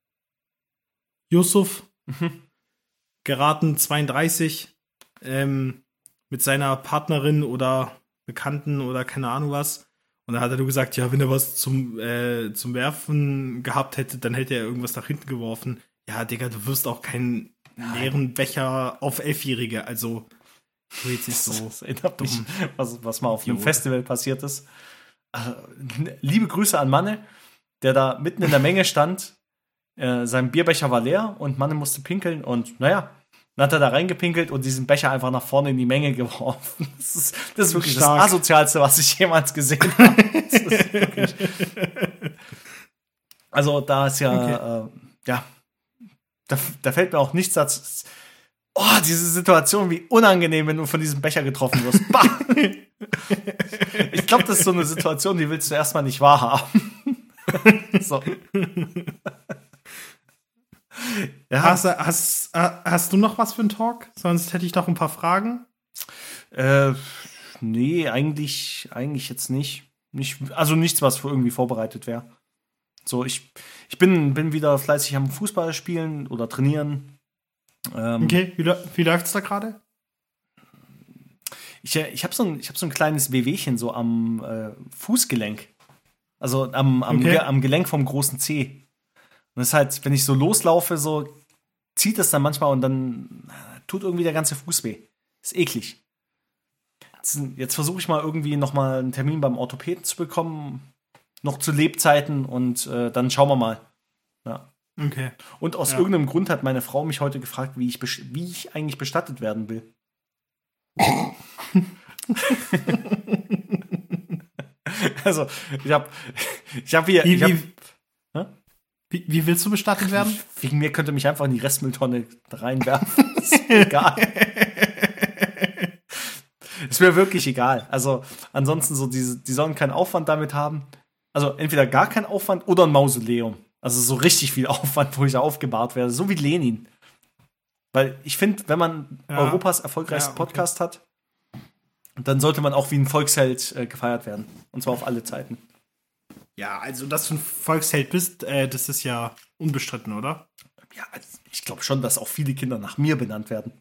Yusuf, Mhm. geraten zweiunddreißig, ähm, mit seiner Partnerin oder Bekannten oder keine Ahnung was. Und dann hat er nur gesagt, ja, wenn er was zum, äh, zum Werfen gehabt hätte, dann hätte er irgendwas nach hinten geworfen. Ja, Digga, du wirst auch keinen leeren Becher auf Elfjährige, also du jetzt nicht so. Das erinnert mich, dumm. was, was mal auf einem Idiot. Festival passiert ist. Äh, liebe Grüße an Manne, der da mitten in der Menge stand. Äh, sein Bierbecher war leer und Manne musste pinkeln und naja, dann hat er da reingepinkelt und diesen Becher einfach nach vorne in die Menge geworfen. Das ist, das ist wirklich Stark. das Asozialste, was ich jemals gesehen habe. Das ist wirklich, also da ist ja, Okay. äh, ja, da, da fällt mir auch nichts dazu. Oh, diese Situation, wie unangenehm, wenn du von diesem Becher getroffen wirst. Bah! Ich glaube, das ist so eine Situation, die willst du erstmal nicht wahrhaben. So. Ja, Hast, hast, hast du noch was für einen Talk? Sonst hätte ich noch ein paar Fragen. äh, nee, eigentlich, eigentlich jetzt nicht. nicht. Also nichts, was für irgendwie vorbereitet wäre. So, ich, ich bin, bin wieder fleißig am Fußball spielen oder trainieren. Ähm, Okay, wie, lä- wie läuft's da gerade? Ich, ich habe so, ein- ich hab so ein kleines Wehwehchen so am äh, Fußgelenk. Also am, am, Okay. Ge am Gelenk vom großen Zeh. Und das ist halt, wenn ich so loslaufe, so zieht es dann manchmal und dann äh, tut irgendwie der ganze Fuß weh. Ist eklig. Jetzt, jetzt versuche ich mal irgendwie noch mal einen Termin beim Orthopäden zu bekommen. Noch zu Lebzeiten und äh, dann schauen wir mal. Ja. Okay. Und aus Ja. irgendeinem Grund hat meine Frau mich heute gefragt, wie ich, besch- wie ich eigentlich bestattet werden will. Also, ich habe ich hab hier. Wie, Ich hab, wie, Hä? wie, wie willst du bestattet werden? wegen mir könnte mich einfach in die Restmülltonne reinwerfen. Ist mir egal. Ist mir wirklich egal. Also, ansonsten, so, diese, die sollen keinen Aufwand damit haben. Also, entweder gar keinen Aufwand oder ein Mausoleum. Also, so richtig viel Aufwand, wo ich aufgebahrt werde. So wie Lenin. Weil ich finde, wenn man Ja. Europas erfolgreichsten Ja, okay. Podcast hat, dann sollte man auch wie ein Volksheld äh, gefeiert werden. Und zwar auf alle Zeiten. Ja, also, dass du ein Volksheld bist, äh, das ist ja unbestritten, oder? Ja, also ich glaube schon, dass auch viele Kinder nach mir benannt werden.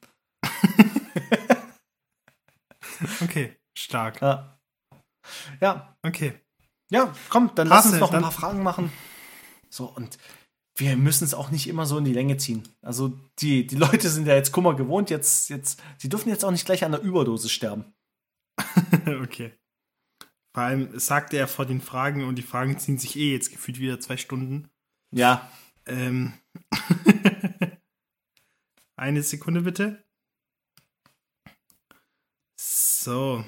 Okay, stark. Ja. Ja, Okay. ja, komm, dann lass Hasse, uns noch ein dann- paar Fragen machen. So, und wir müssen es auch nicht immer so in die Länge ziehen. Also, die, die Leute sind ja jetzt Kummer gewohnt, jetzt, jetzt, die dürfen jetzt auch nicht gleich an der Überdosis sterben. Okay. Vor allem sagte er vor den Fragen und die Fragen ziehen sich eh jetzt gefühlt wieder zwei Stunden. Ja, Ähm. Eine Sekunde bitte. So.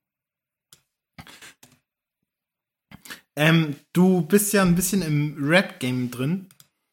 Ähm, du bist ja ein bisschen im Rap-Game drin.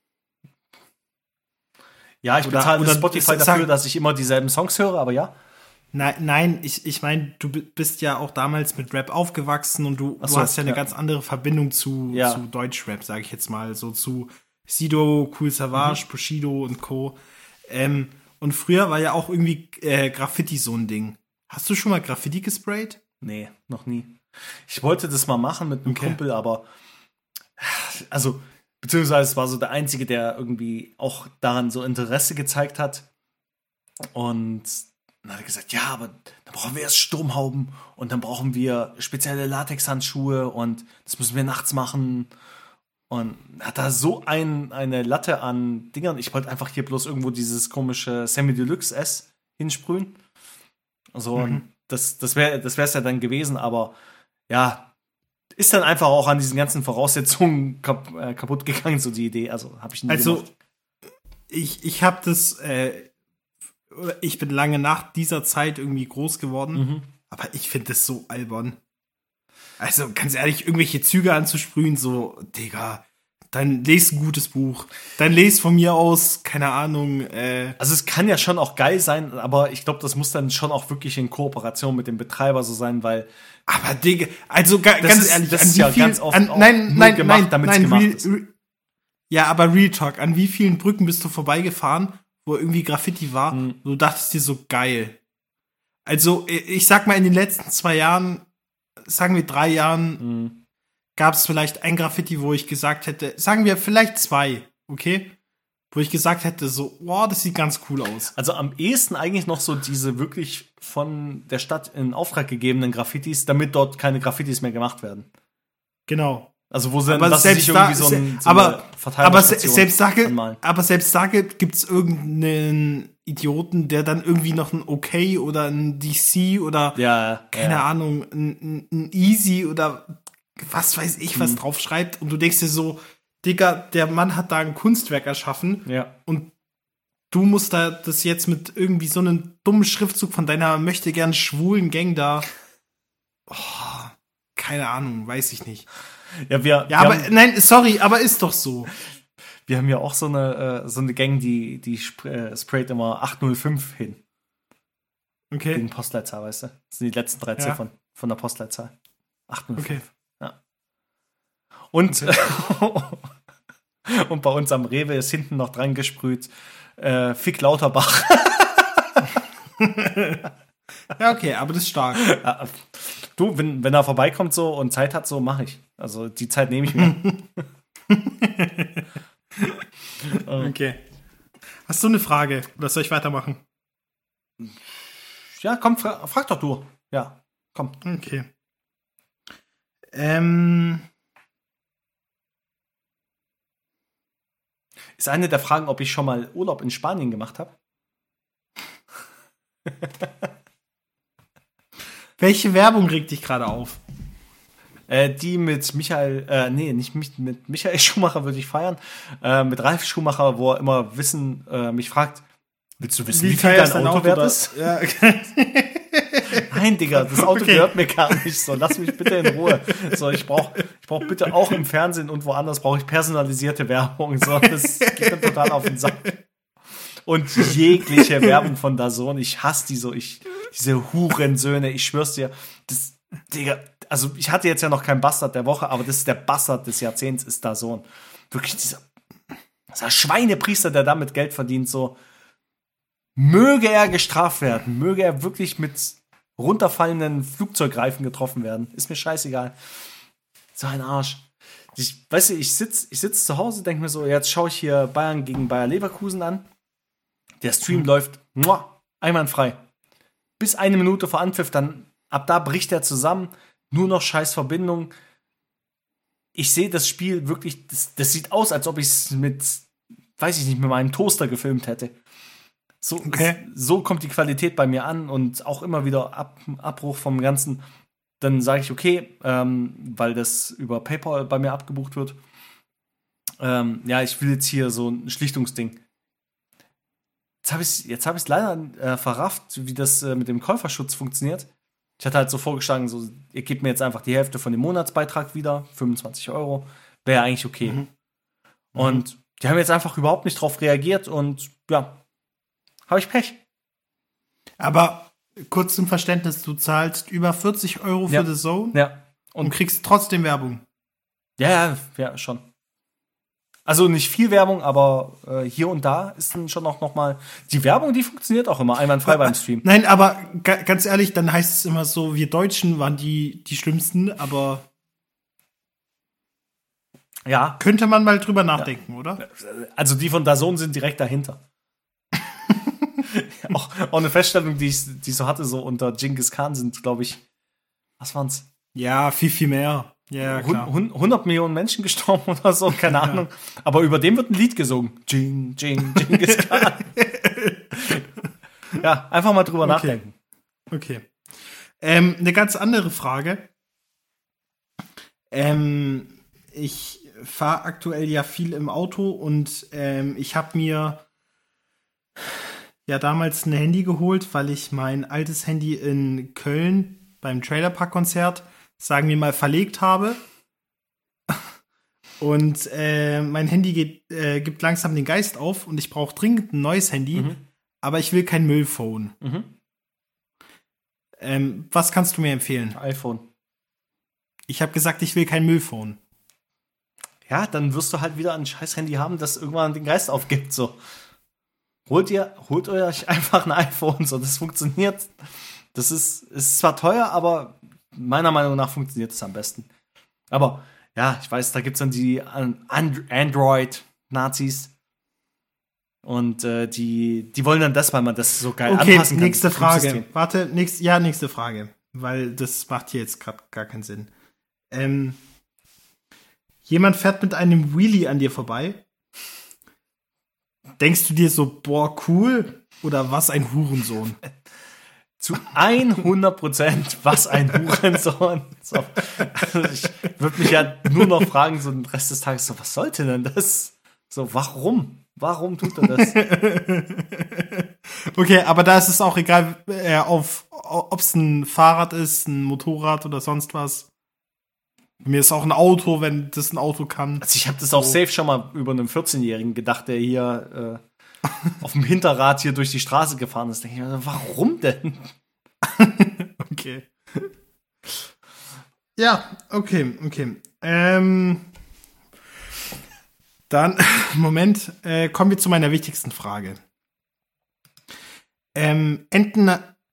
ja, ich Oder- bezahle oder Spotify sag- dafür, dass ich immer dieselben Songs höre, aber ja. Nein, nein, ich, ich meine, du bi- bist ja auch damals mit Rap aufgewachsen und du, Ach du so, hast ja eine ja. ganz andere Verbindung zu, Ja. zu Deutschrap, sage ich jetzt mal. So zu Sido, Cool Savage, Mhm. Bushido und Co. Ähm, und früher war ja auch irgendwie äh, Graffiti so ein Ding. Hast du schon mal Graffiti gesprayt? Nee, noch nie. Ich wollte das mal machen mit einem Okay. Kumpel, aber also, beziehungsweise es war so der Einzige, der irgendwie auch daran so Interesse gezeigt hat. Und dann hat er gesagt, ja, aber dann brauchen wir erst Sturmhauben und dann brauchen wir spezielle Latexhandschuhe und das müssen wir nachts machen. Und hat da so ein, eine Latte an Dingern. Ich wollte einfach hier bloß irgendwo dieses komische Sammy Deluxe S hinsprühen. Also, Mhm. das, das wäre das wär's ja dann gewesen, aber ja, ist dann einfach auch an diesen ganzen Voraussetzungen kap äh, kaputt gegangen, so die Idee. Also, habe ich nie Also, gemacht. ich, ich habe das, äh, oder ich bin lange nach dieser Zeit irgendwie groß geworden, Mhm. aber ich finde das so albern. Also, ganz ehrlich, irgendwelche Züge anzusprühen, so, Digga, Dann lest ein gutes Buch. Dann lest von mir aus, keine Ahnung, äh, Also es kann ja schon auch geil sein, aber ich glaube, das muss dann schon auch wirklich in Kooperation mit dem Betreiber so sein, weil aber Digga, also ga, Das ganz ist- ehrlich, das an ist wie ja viel, ganz oft an, auch nein, nur nein, gemacht, nein, damit's nein, gemacht real, ist. re- ja, aber Real Talk, an wie vielen Brücken bist du vorbeigefahren, wo irgendwie Graffiti war, Mhm. du dachtest dir so geil. Also, i- ich sag mal, in den letzten zwei Jahren, sagen wir drei Jahren, Mhm. gab es vielleicht ein Graffiti, wo ich gesagt hätte, sagen wir vielleicht zwei, okay? Wo ich gesagt hätte, so, wow, das sieht ganz cool aus. Also am ehesten eigentlich noch so diese wirklich von der Stadt in Auftrag gegebenen Graffitis, damit dort keine Graffitis mehr gemacht werden. Genau. Also wo sie Aber dass sie selbst sich da, irgendwie so, ein, so aber, eine aber se Verteilerstation selbst da, anmalen. aber selbst da gibt es irgendeinen Idioten, der dann irgendwie noch ein Okay oder ein D C oder Ja, keine ja. Ahnung, ein, ein, ein Easy oder was weiß ich, was Mhm. drauf schreibt und du denkst dir so, Digga, der Mann hat da ein Kunstwerk erschaffen Ja. und du musst da das jetzt mit irgendwie so einem dummen Schriftzug von deiner möchte gern schwulen Gang da, oh, keine Ahnung, weiß ich nicht. Ja, wir, Ja, wir, aber haben, nein, sorry, aber ist doch so. wir haben ja auch so eine, äh, so eine Gang, die, die sp äh, sprayt immer acht null fünf hin. Okay. Wegen Postleitzahl, weißt du? Das sind die letzten drei Ja. Ziffern von der Postleitzahl. acht null fünf. Okay. Ja. Und, und bei uns am Rewe ist hinten noch dran gesprüht äh, Fick Lauterbach. Ja, okay, aber das ist stark. Ja, du, wenn, wenn er vorbeikommt so und Zeit hat, so mache ich. Also die Zeit nehme ich mir. Okay. Hast du eine Frage? Oder soll ich weitermachen? Ja, komm, fra frag doch du. Ja, komm. Okay. Ähm, Ist eine der Fragen, ob ich schon mal Urlaub in Spanien gemacht habe. welche Werbung regt dich gerade auf? Äh, die mit Michael, äh, nee, nicht mit, mit Michael Schumacher würde ich feiern. Äh, mit Ralf Schumacher, wo er immer wissen, äh, mich fragt, willst du wissen, wie, viel dein Auto, wert ist? Ja, okay. Nein, Digga, das Auto Okay. gehört mir gar nicht so. Lass mich bitte in Ruhe. So, ich brauch, ich brauch bitte auch im Fernsehen und woanders brauche ich personalisierte Werbung. So, das geht mir total auf den Sack. Und jegliche Werbung von DAZN, ich hasse die so, ich, diese Hurensöhne, ich schwör's dir, das, Digga, also ich hatte jetzt ja noch keinen Bastard der Woche, aber das ist der Bastard des Jahrzehnts, ist DAZN. Wirklich dieser, dieser Schweinepriester, der damit Geld verdient, so, möge er gestraft werden, möge er wirklich mit runterfallenden Flugzeugreifen getroffen werden, ist mir scheißegal. So ein Arsch. Ich, weißt du, ich sitz, ich sitz zu Hause, denke mir so, jetzt schaue ich hier Bayern gegen Bayer Leverkusen an. Der Stream läuft muah, einwandfrei. Bis eine Minute vor Anpfiff, dann ab da bricht er zusammen. Nur noch scheiß Verbindung. Ich sehe das Spiel wirklich, das, das sieht aus, als ob ich es mit, weiß ich nicht, mit meinem Toaster gefilmt hätte. So, Okay. so kommt die Qualität bei mir an und auch immer wieder Ab, Abbruch vom Ganzen. Dann sage ich, okay, ähm, weil das über PayPal bei mir abgebucht wird. Ähm, ja, ich will jetzt hier so ein Schlichtungsding. Jetzt habe ich jetzt hab ich es leider äh, verrafft, wie das äh, mit dem Käuferschutz funktioniert. Ich hatte halt so vorgeschlagen, so, ihr gebt mir jetzt einfach die Hälfte von dem Monatsbeitrag wieder, fünfundzwanzig Euro. Wäre eigentlich okay. Mhm. Und die haben jetzt einfach überhaupt nicht drauf reagiert und ja, habe ich Pech. Aber kurz zum Verständnis, du zahlst über vierzig Euro für Ja. The Zone Ja. und Und kriegst trotzdem Werbung. ja, ja, ja, schon. Also nicht viel Werbung, aber äh, hier und da ist dann schon auch noch mal die Werbung, die funktioniert auch immer einwandfrei beim Stream. Nein, aber ga- ganz ehrlich, dann heißt es immer so, wir Deutschen waren die, die Schlimmsten, aber Ja, könnte man mal drüber nachdenken, oder? also die von DAZN sind direkt dahinter. auch, auch eine Feststellung, die ich, die ich so hatte, so unter Genghis Khan sind, glaube ich, was waren's? Ja, viel, viel mehr. Ja, klar. Hun- hundert Millionen Menschen gestorben oder so, keine Ahnung. Aber über dem wird ein Lied gesungen. Jing, Jing, Genghis Khan. Ja, einfach mal drüber Okay. nachdenken. Okay. Ähm, eine ganz andere Frage. Ähm, ich fahre aktuell ja viel im Auto und ähm, ich habe mir ja damals ein Handy geholt, weil ich mein altes Handy in Köln beim Trailerpark-Konzert, sagen wir mal, verlegt habe. Und äh, mein Handy geht, äh, gibt langsam den Geist auf und ich brauche dringend ein neues Handy, Mhm. aber ich will kein Müllphone. Mhm. Ähm, was kannst du mir empfehlen? iPhone. Ich habe gesagt, ich will kein Müllphone. Ja, dann wirst du halt wieder ein scheiß Handy haben, das irgendwann den Geist aufgibt. So. Holt ihr, holt euch einfach ein iPhone, so, das funktioniert. Das ist, ist zwar teuer, aber meiner Meinung nach funktioniert es am besten. Aber ja, ich weiß, da gibt es dann die And- Android-Nazis. Und äh, die, die wollen dann das, weil man das so geil Okay, anpassen kann. nächste das Frage. Betriebssystem. Warte, nächst, ja, nächste Frage. Weil das macht hier jetzt gerade gar keinen Sinn. Ähm, jemand fährt mit einem Wheelie an dir vorbei. Denkst du dir so, boah, cool? Oder was ein Hurensohn? Zu hundert Prozent, was ein Hurensohn. So. Also ich würde mich ja nur noch fragen, so den Rest des Tages, so, was sollte denn das? So, warum? Warum tut er das? Okay, aber da ist es auch egal, äh, auf, ob es ein Fahrrad ist, ein Motorrad oder sonst was. Mir ist auch ein Auto, wenn das ein Auto kann. Also ich habe das auch So. safe schon mal über einen vierzehn-Jährigen gedacht, der hier äh, auf dem Hinterrad hier durch die Straße gefahren ist. Da denke ich mir, warum denn? Okay. Ja, okay, okay. Ähm, dann, Moment, äh, kommen wir zu meiner wichtigsten Frage. Ähm, Enten,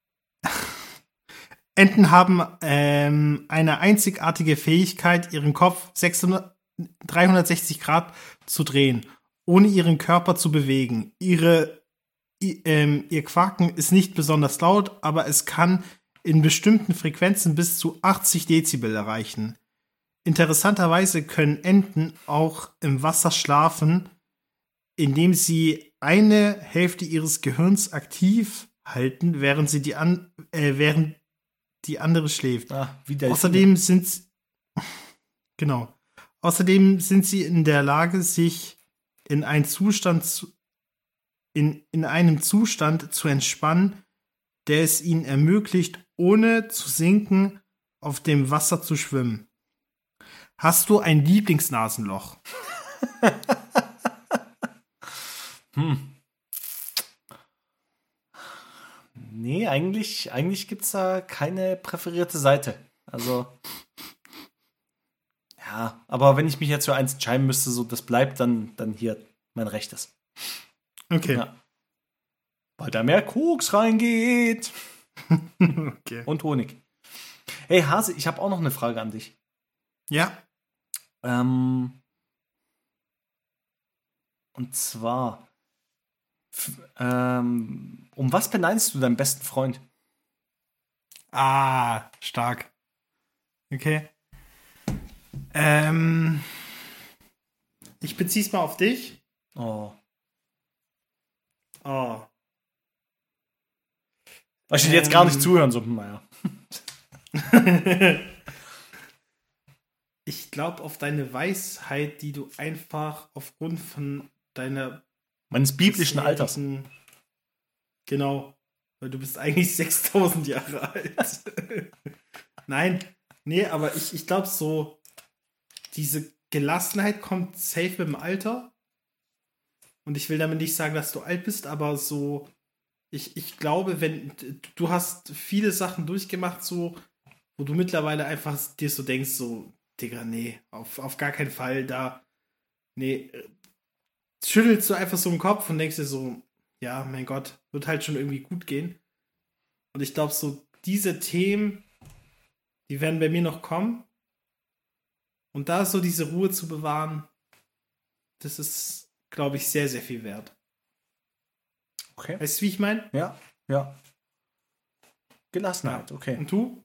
Enten haben ähm, eine einzigartige Fähigkeit, ihren Kopf sechshundert, dreihundertsechzig Grad zu drehen, ohne ihren Körper zu bewegen. Ihre, i- ähm, ihr Quaken ist nicht besonders laut, aber es kann in bestimmten Frequenzen bis zu achtzig Dezibel erreichen. Interessanterweise können Enten auch im Wasser schlafen, indem sie eine Hälfte ihres Gehirns aktiv halten, während sie die, an, äh, während die andere schläft. Ah, wie Delfine. Außerdem sind sie, genau. Außerdem sind sie in der Lage, sich in einen Zustand zu, in, in einem Zustand zu entspannen, der es ihnen ermöglicht, ohne zu sinken, auf dem Wasser zu schwimmen. Hast du ein Lieblingsnasenloch? Hm. Nee, eigentlich, eigentlich gibt es da keine präferierte Seite. Also, ja, aber wenn ich mich jetzt für eins entscheiden müsste, so das bleibt, dann, dann hier mein rechtes. Okay. Ja. Weil da mehr Koks reingeht. Okay. Und Honig. Hey Hase, ich habe auch noch eine Frage an dich. Ja. Ähm, und zwar, f- ähm, um was beneidest du deinen besten Freund? Ah, stark. Okay. Ähm, ich bezieh's mal auf dich. Oh. Oh. Ich will jetzt gar nicht Ähm. zuhören, so, naja. Ich glaube auf deine Weisheit, die du einfach aufgrund von deiner Meines biblischen Alters. bisherigen- Genau. Weil du bist eigentlich sechstausend Jahre alt. Nein, nee, aber ich, ich glaube so, diese Gelassenheit kommt safe mit dem Alter. Und ich will damit nicht sagen, dass du alt bist, aber so, ich, ich glaube, wenn du hast viele Sachen durchgemacht, so, wo du mittlerweile einfach dir so denkst, so, Digga, nee, auf, auf gar keinen Fall, da, nee, äh, schüttelst du einfach so im Kopf und denkst dir so, ja, mein Gott, wird halt schon irgendwie gut gehen. Und ich glaube, so diese Themen, die werden bei mir noch kommen. Und da so diese Ruhe zu bewahren, das ist, glaube ich, sehr, sehr viel wert. Okay. Weißt du, wie ich meine? Ja, ja. Gelassenheit, okay. Und du?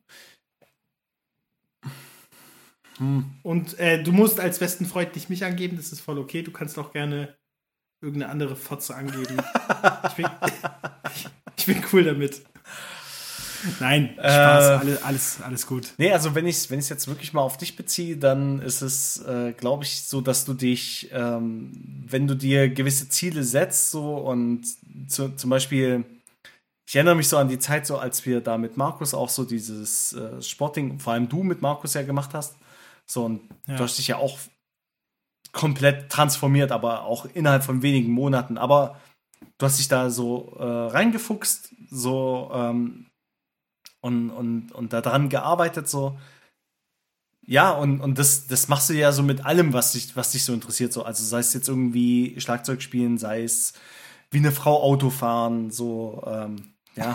Hm. Und äh, du musst als besten Freund nicht mich angeben, das ist voll okay. Du kannst auch gerne irgendeine andere Fotze angeben. ich, bin, ich bin cool damit. Nein, Spaß, Äh, alles, alles, alles gut. Nee, also wenn ich es wenn ich's jetzt wirklich mal auf dich beziehe, dann ist es, äh, glaube ich, so, dass du dich, ähm, wenn du dir gewisse Ziele setzt, so und zu, zum Beispiel, ich erinnere mich so an die Zeit, so als wir da mit Markus auch so dieses äh, Sporting, vor allem du mit Markus ja gemacht hast. So, und Ja. du hast dich ja auch komplett transformiert, aber auch innerhalb von wenigen Monaten. Aber du hast dich da so äh, reingefuchst, so ähm, und, und, und daran gearbeitet, so. Ja, und, und das, das machst du ja so mit allem, was dich, was dich so interessiert. So. Also sei es jetzt irgendwie Schlagzeug spielen, sei es wie eine Frau Auto fahren, so, ähm, ja.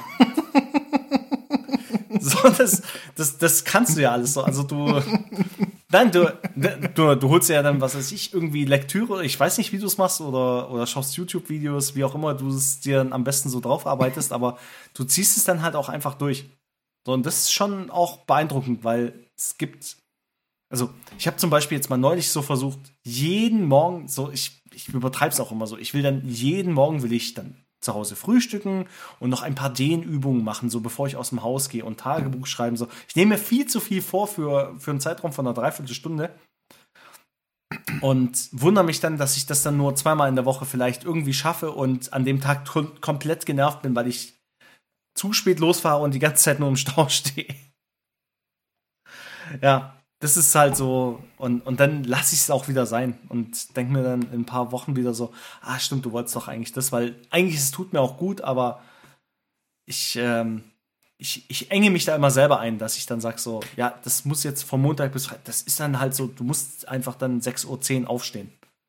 so, das, das, das kannst du ja alles so. Also du, nein, du, du, du holst ja dann, was weiß ich, irgendwie Lektüre, ich weiß nicht, wie du es machst, oder, oder schaust YouTube-Videos, wie auch immer du es dir dann am besten so drauf arbeitest, aber du ziehst es dann halt auch einfach durch. So, und das ist schon auch beeindruckend, weil es gibt, also ich habe zum Beispiel jetzt mal neulich so versucht, jeden Morgen, so ich, ich übertreibe es auch immer so, ich will dann jeden Morgen will ich dann zu Hause frühstücken und noch ein paar Dehnübungen machen, so bevor ich aus dem Haus gehe und Tagebuch schreiben. So. Ich nehme mir viel zu viel vor für, für einen Zeitraum von einer Dreiviertelstunde und wundere mich dann, dass ich das dann nur zweimal in der Woche vielleicht irgendwie schaffe und an dem Tag kom- komplett genervt bin, weil ich zu spät losfahre und die ganze Zeit nur im Stau stehe. Ja, das ist halt so, und, und dann lasse ich es auch wieder sein und denke mir dann in ein paar Wochen wieder so, ah stimmt, du wolltest doch eigentlich das, weil eigentlich es tut mir auch gut, aber ich, ähm, ich, ich enge mich da immer selber ein, dass ich dann sage so, ja, das muss jetzt vom Montag bis Freitag, das ist dann halt so, du musst einfach dann sechs Uhr zehn aufstehen.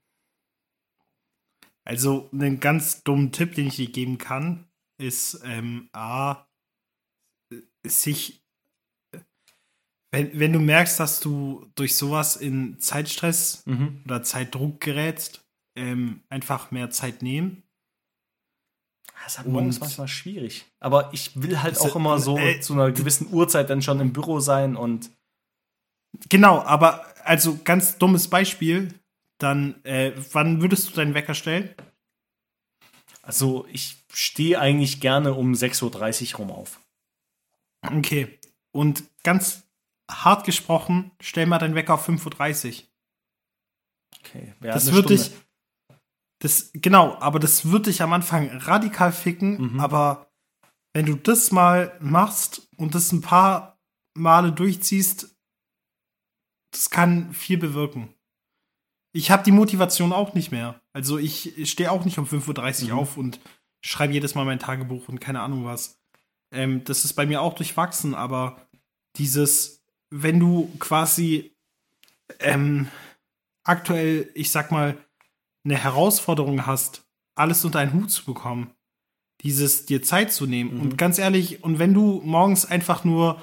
Also einen ganz dummen Tipp, den ich dir geben kann, ist ähm, A, sich Wenn, wenn du merkst, dass du durch sowas in Zeitstress Mhm. oder Zeitdruck gerätst, ähm, einfach mehr Zeit nehmen. Das ist halt morgens Und- manchmal schwierig. Aber ich will halt Das- auch immer so äh, zu einer gewissen Uhrzeit dann schon im Büro sein und Genau, aber also ganz dummes Beispiel, dann, äh, wann würdest du deinen Wecker stellen? also ich stehe eigentlich gerne um sechs Uhr dreißig rum auf. Okay, und ganz hart gesprochen, stell mal deinen Wecker auf fünf Uhr dreißig. Okay, ja, Das eine wird Stunde. dich, das, genau, aber das wird dich am Anfang radikal ficken, Mhm. aber wenn du das mal machst und das ein paar Male durchziehst, das kann viel bewirken. Ich habe die Motivation auch nicht mehr. Also ich, ich stehe auch nicht um fünf Uhr dreißig Mhm. auf und schreibe jedes Mal mein Tagebuch und keine Ahnung was. Ähm, das ist bei mir auch durchwachsen, aber dieses, wenn du quasi ähm, aktuell, ich sag mal, eine Herausforderung hast, alles unter einen Hut zu bekommen, dieses dir Zeit zu nehmen. Mhm. Und ganz ehrlich, und wenn du morgens einfach nur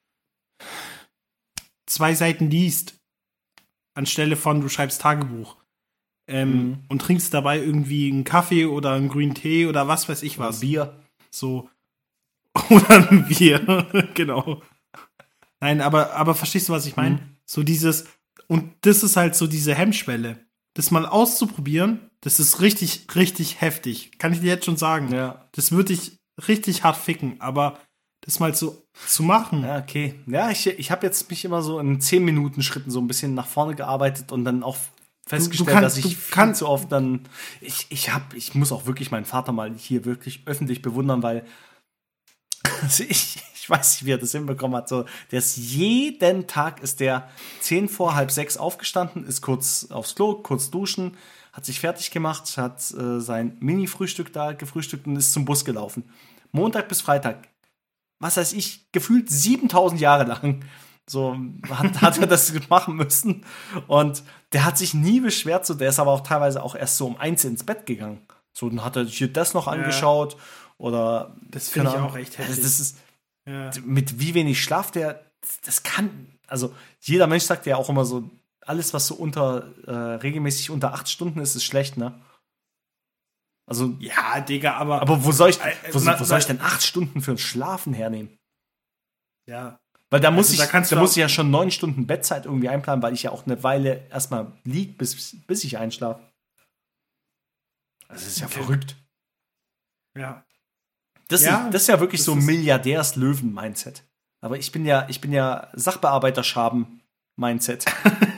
zwei Seiten liest, anstelle von du schreibst Tagebuch ähm, Mhm. und trinkst dabei irgendwie einen Kaffee oder einen grünen Tee oder was weiß ich Oder was. Bier. So. Oder ein Bier. Genau. Nein, aber, aber verstehst du, was ich meine? Mhm. So dieses, und das ist halt so diese Hemmschwelle. Das mal auszuprobieren, das ist richtig, richtig heftig. Kann ich dir jetzt schon sagen. Ja. Das würde dich richtig hart ficken, aber das mal so zu machen. Ja, okay. Ja, ich, ich habe jetzt mich immer so in zehn Minuten Schritten so ein bisschen nach vorne gearbeitet und dann auch festgestellt, kannst- dass ich du viel kannst- zu oft dann ich ich habe ich muss auch wirklich meinen Vater mal hier wirklich öffentlich bewundern, weil also ich, ich weiß nicht, wie er das hinbekommen hat. So, der ist jeden Tag ist der zehn vor halb sechs aufgestanden, ist kurz aufs Klo, kurz duschen, hat sich fertig gemacht, hat äh, sein Mini-Frühstück da gefrühstückt und ist zum Bus gelaufen. Montag bis Freitag. Was weiß ich, gefühlt siebentausend Jahre lang. So hat, hat er das machen müssen. Und der hat sich nie beschwert. So, der ist aber auch teilweise auch erst so um eins ins Bett gegangen. So, dann hat er sich hier das noch angeschaut. Oder Das finde ich keine auch Ahnung. echt heftig. Das ist, Ja. mit wie wenig Schlaf der, das kann, also jeder Mensch sagt ja auch immer so, alles, was so unter, äh, regelmäßig unter acht Stunden ist, ist schlecht, ne? Also, Ja, Digga, aber. aber wo soll ich, Äh, wo, ma- wo soll ich denn acht Stunden für ein Schlafen hernehmen? ja. Weil da muss Also ich, da da, kannst du muss auch- ich ja schon neun Stunden Bettzeit irgendwie einplanen, weil ich ja auch eine Weile erstmal lieg, bis, bis ich einschlafe. Also, das ist ja Okay. verrückt. Ja. Das, Ja, ist, das ist ja wirklich das so ist- Milliardärs-Löwen-Mindset. Aber ich bin ja, ich bin ja Sachbearbeiter-Schaben-Mindset.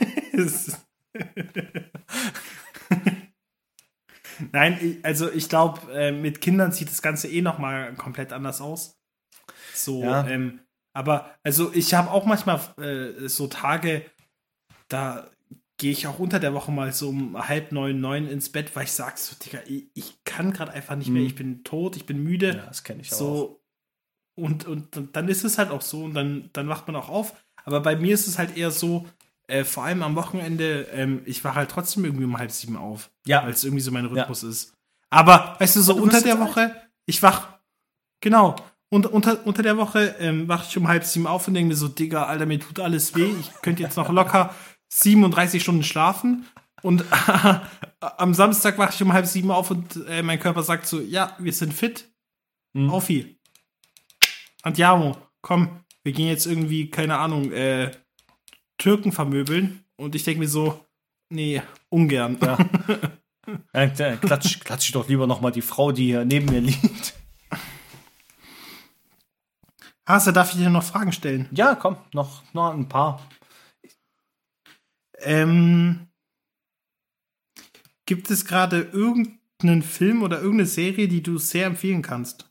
Nein, ich- also ich glaube, äh, mit Kindern sieht das Ganze eh noch mal komplett anders aus. So, Ja. ähm, aber also ich habe auch manchmal äh, so Tage, da gehe ich auch unter der Woche mal so um halb neun, neun ins Bett, weil ich sag so, Digga, ich, ich kann gerade einfach nicht mehr, Mhm. ich bin tot, ich bin müde. Ja, das kenne ich auch. So, und, und dann ist es halt auch so und dann, dann wacht man auch auf. Aber bei mir ist es halt eher so, äh, vor allem am Wochenende, ähm, ich wache halt trotzdem irgendwie um halb sieben auf. Ja. Weil es irgendwie so mein Rhythmus ist. Aber, weißt du, so Du unter bist der jetzt Woche, ich wach, genau, unter, unter, unter der Woche ähm, wache ich um halb sieben auf und denke mir so, Digga, Alter, mir tut alles weh. Ich könnte jetzt noch locker siebenunddreißig Stunden schlafen. Und am Samstag wache ich um halb sieben auf und äh, mein Körper sagt so, ja, wir sind fit. Mhm. Aufi. Andiamo, komm, wir gehen jetzt irgendwie, keine Ahnung, äh, Türken vermöbeln. Und ich denke mir so, nee, ungern. Ja. Äh, äh, klatsch, klatsch ich doch lieber noch mal die Frau, die hier neben mir liegt. Hase, darf ich dir noch Fragen stellen? Ja, komm, noch, noch ein paar. Ähm, gibt es gerade irgendeinen Film oder irgendeine Serie, die du sehr empfehlen kannst?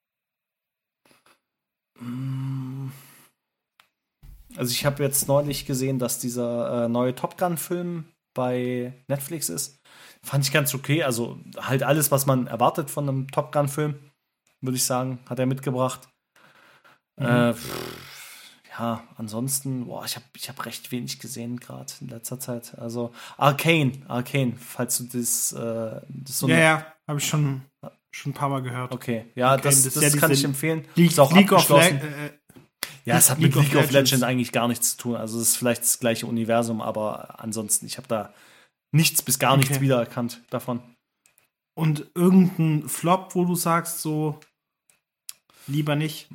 Also ich habe jetzt neulich gesehen, dass dieser äh, neue Top Gun-Film bei Netflix ist. Fand ich ganz okay. Also halt alles, was man erwartet von einem Top Gun-Film, würde ich sagen, hat er mitgebracht. Mhm. Äh, pff, ja, ansonsten, boah, ich habe ich hab recht wenig gesehen gerade in letzter Zeit. Also Arcane, Arcane, falls du das, äh, das so ja, eine- ja, habe ich schon, schon ein paar Mal gehört. Okay, ja, Arcane, das, das das, ist ja kann diese ich empfehlen. League, Ist auch League of abgeschlossen. Le äh, Ja, es hat mit League of League of Legends. Legends eigentlich gar nichts zu tun. Also es ist vielleicht das gleiche Universum, aber ansonsten, ich habe da nichts bis gar nichts Okay. wiedererkannt davon. Und irgendein Flop, wo du sagst, so lieber nicht.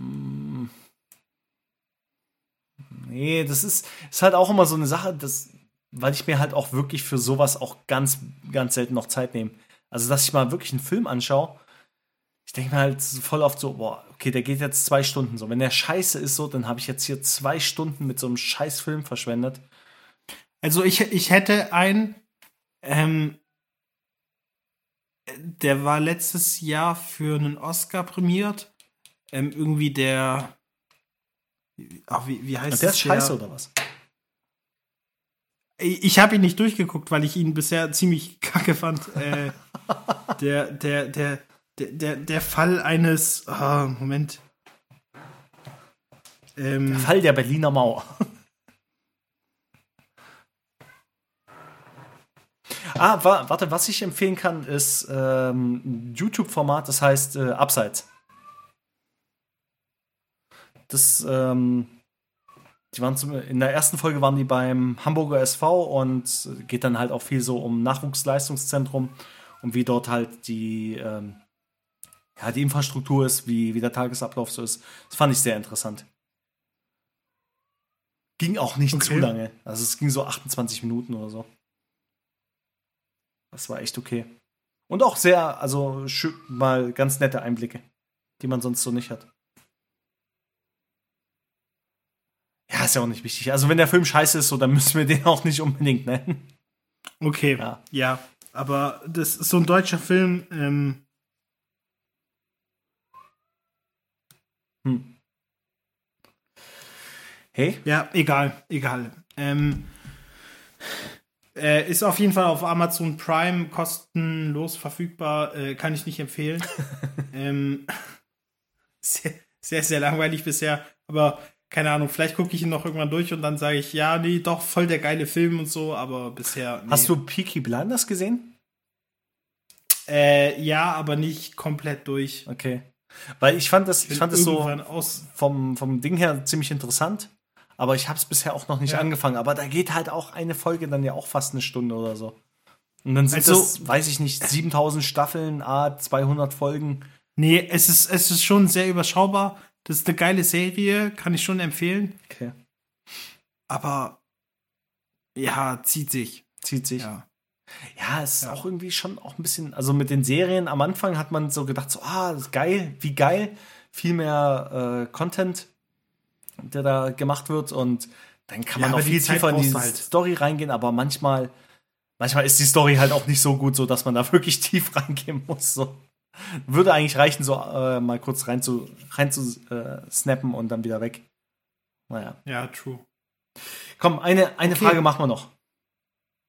Nee, das ist, ist halt auch immer so eine Sache, das, weil ich mir halt auch wirklich für sowas auch ganz, ganz selten noch Zeit nehme. Also, dass ich mal wirklich einen Film anschaue, ich denke mir halt voll oft so, boah, okay, der geht jetzt zwei Stunden so. Wenn der scheiße ist so, dann habe ich jetzt hier zwei Stunden mit so einem scheiß Film verschwendet. Also ich, ich hätte einen, ähm, der war letztes Jahr für einen Oscar prämiert. Ähm, irgendwie der, ach, wie, wie heißt Und der es? ist scheiße, oder was? Ich habe ihn nicht durchgeguckt, weil ich ihn bisher ziemlich kacke fand. äh, der, der, der, der, der, der Fall eines, ah, Moment. Ähm, Fall der Berliner Mauer. Ah, wa warte, was ich empfehlen kann, ist ähm, ein YouTube-Format, das heißt äh, Abseits. Das, ähm, die waren zum, in der ersten Folge waren die beim Hamburger S V und geht dann halt auch viel so um Nachwuchsleistungszentrum und wie dort halt die, ähm, ja, die Infrastruktur ist, wie, wie der Tagesablauf so ist. Das fand ich sehr interessant. Ging auch nicht Okay. zu lange. Also es ging so achtundzwanzig Minuten oder so. Das war echt okay. Und auch sehr, also schön, mal ganz nette Einblicke, die man sonst so nicht hat. Ja, ist ja auch nicht wichtig. Also wenn der Film scheiße ist, so, dann müssen wir den auch nicht unbedingt nennen. okay, Ja. ja. Aber das ist so ein deutscher Film. Ähm, Hm. Hey? ja, egal, egal. Ähm, äh, ist auf jeden Fall auf Amazon Prime kostenlos verfügbar. Äh, kann ich nicht empfehlen. ähm, sehr, sehr, sehr langweilig bisher. Aber keine Ahnung, vielleicht gucke ich ihn noch irgendwann durch und dann sage ich, ja, nee, doch, voll der geile Film und so, aber bisher. Nee. Hast du Peaky Blinders gesehen? Äh, ja, aber nicht komplett durch. Okay. Weil ich fand das, ich bin fand das so irgendwann aus. vom, vom Ding her ziemlich interessant. Aber ich habe es bisher auch noch nicht Ja. angefangen. Aber da geht halt auch eine Folge dann ja auch fast eine Stunde oder so. Und dann sind Also- das, weiß ich nicht, siebentausend Staffeln, ah, zweihundert Folgen. Nee, es ist, es ist schon sehr überschaubar. Das ist eine geile Serie, kann ich schon empfehlen. Okay. Aber ja, zieht sich. Zieht sich. Ja. Ja, es ist Ja. auch irgendwie schon auch ein bisschen, also mit den Serien am Anfang hat man so gedacht, so, ah, das ist geil, wie geil, viel mehr äh, Content, der da gemacht wird und dann kann Ja, man aber auch die viel Zeit tiefer in die brauchst du halt. Story reingehen, aber manchmal, manchmal ist die Story halt auch nicht so gut, so dass man da wirklich tief reingehen muss. So. Würde eigentlich reichen, so äh, mal kurz rein zu, rein zu äh, snappen und dann wieder weg. Naja. Ja, true. Komm, eine, eine Okay. Frage machen wir noch.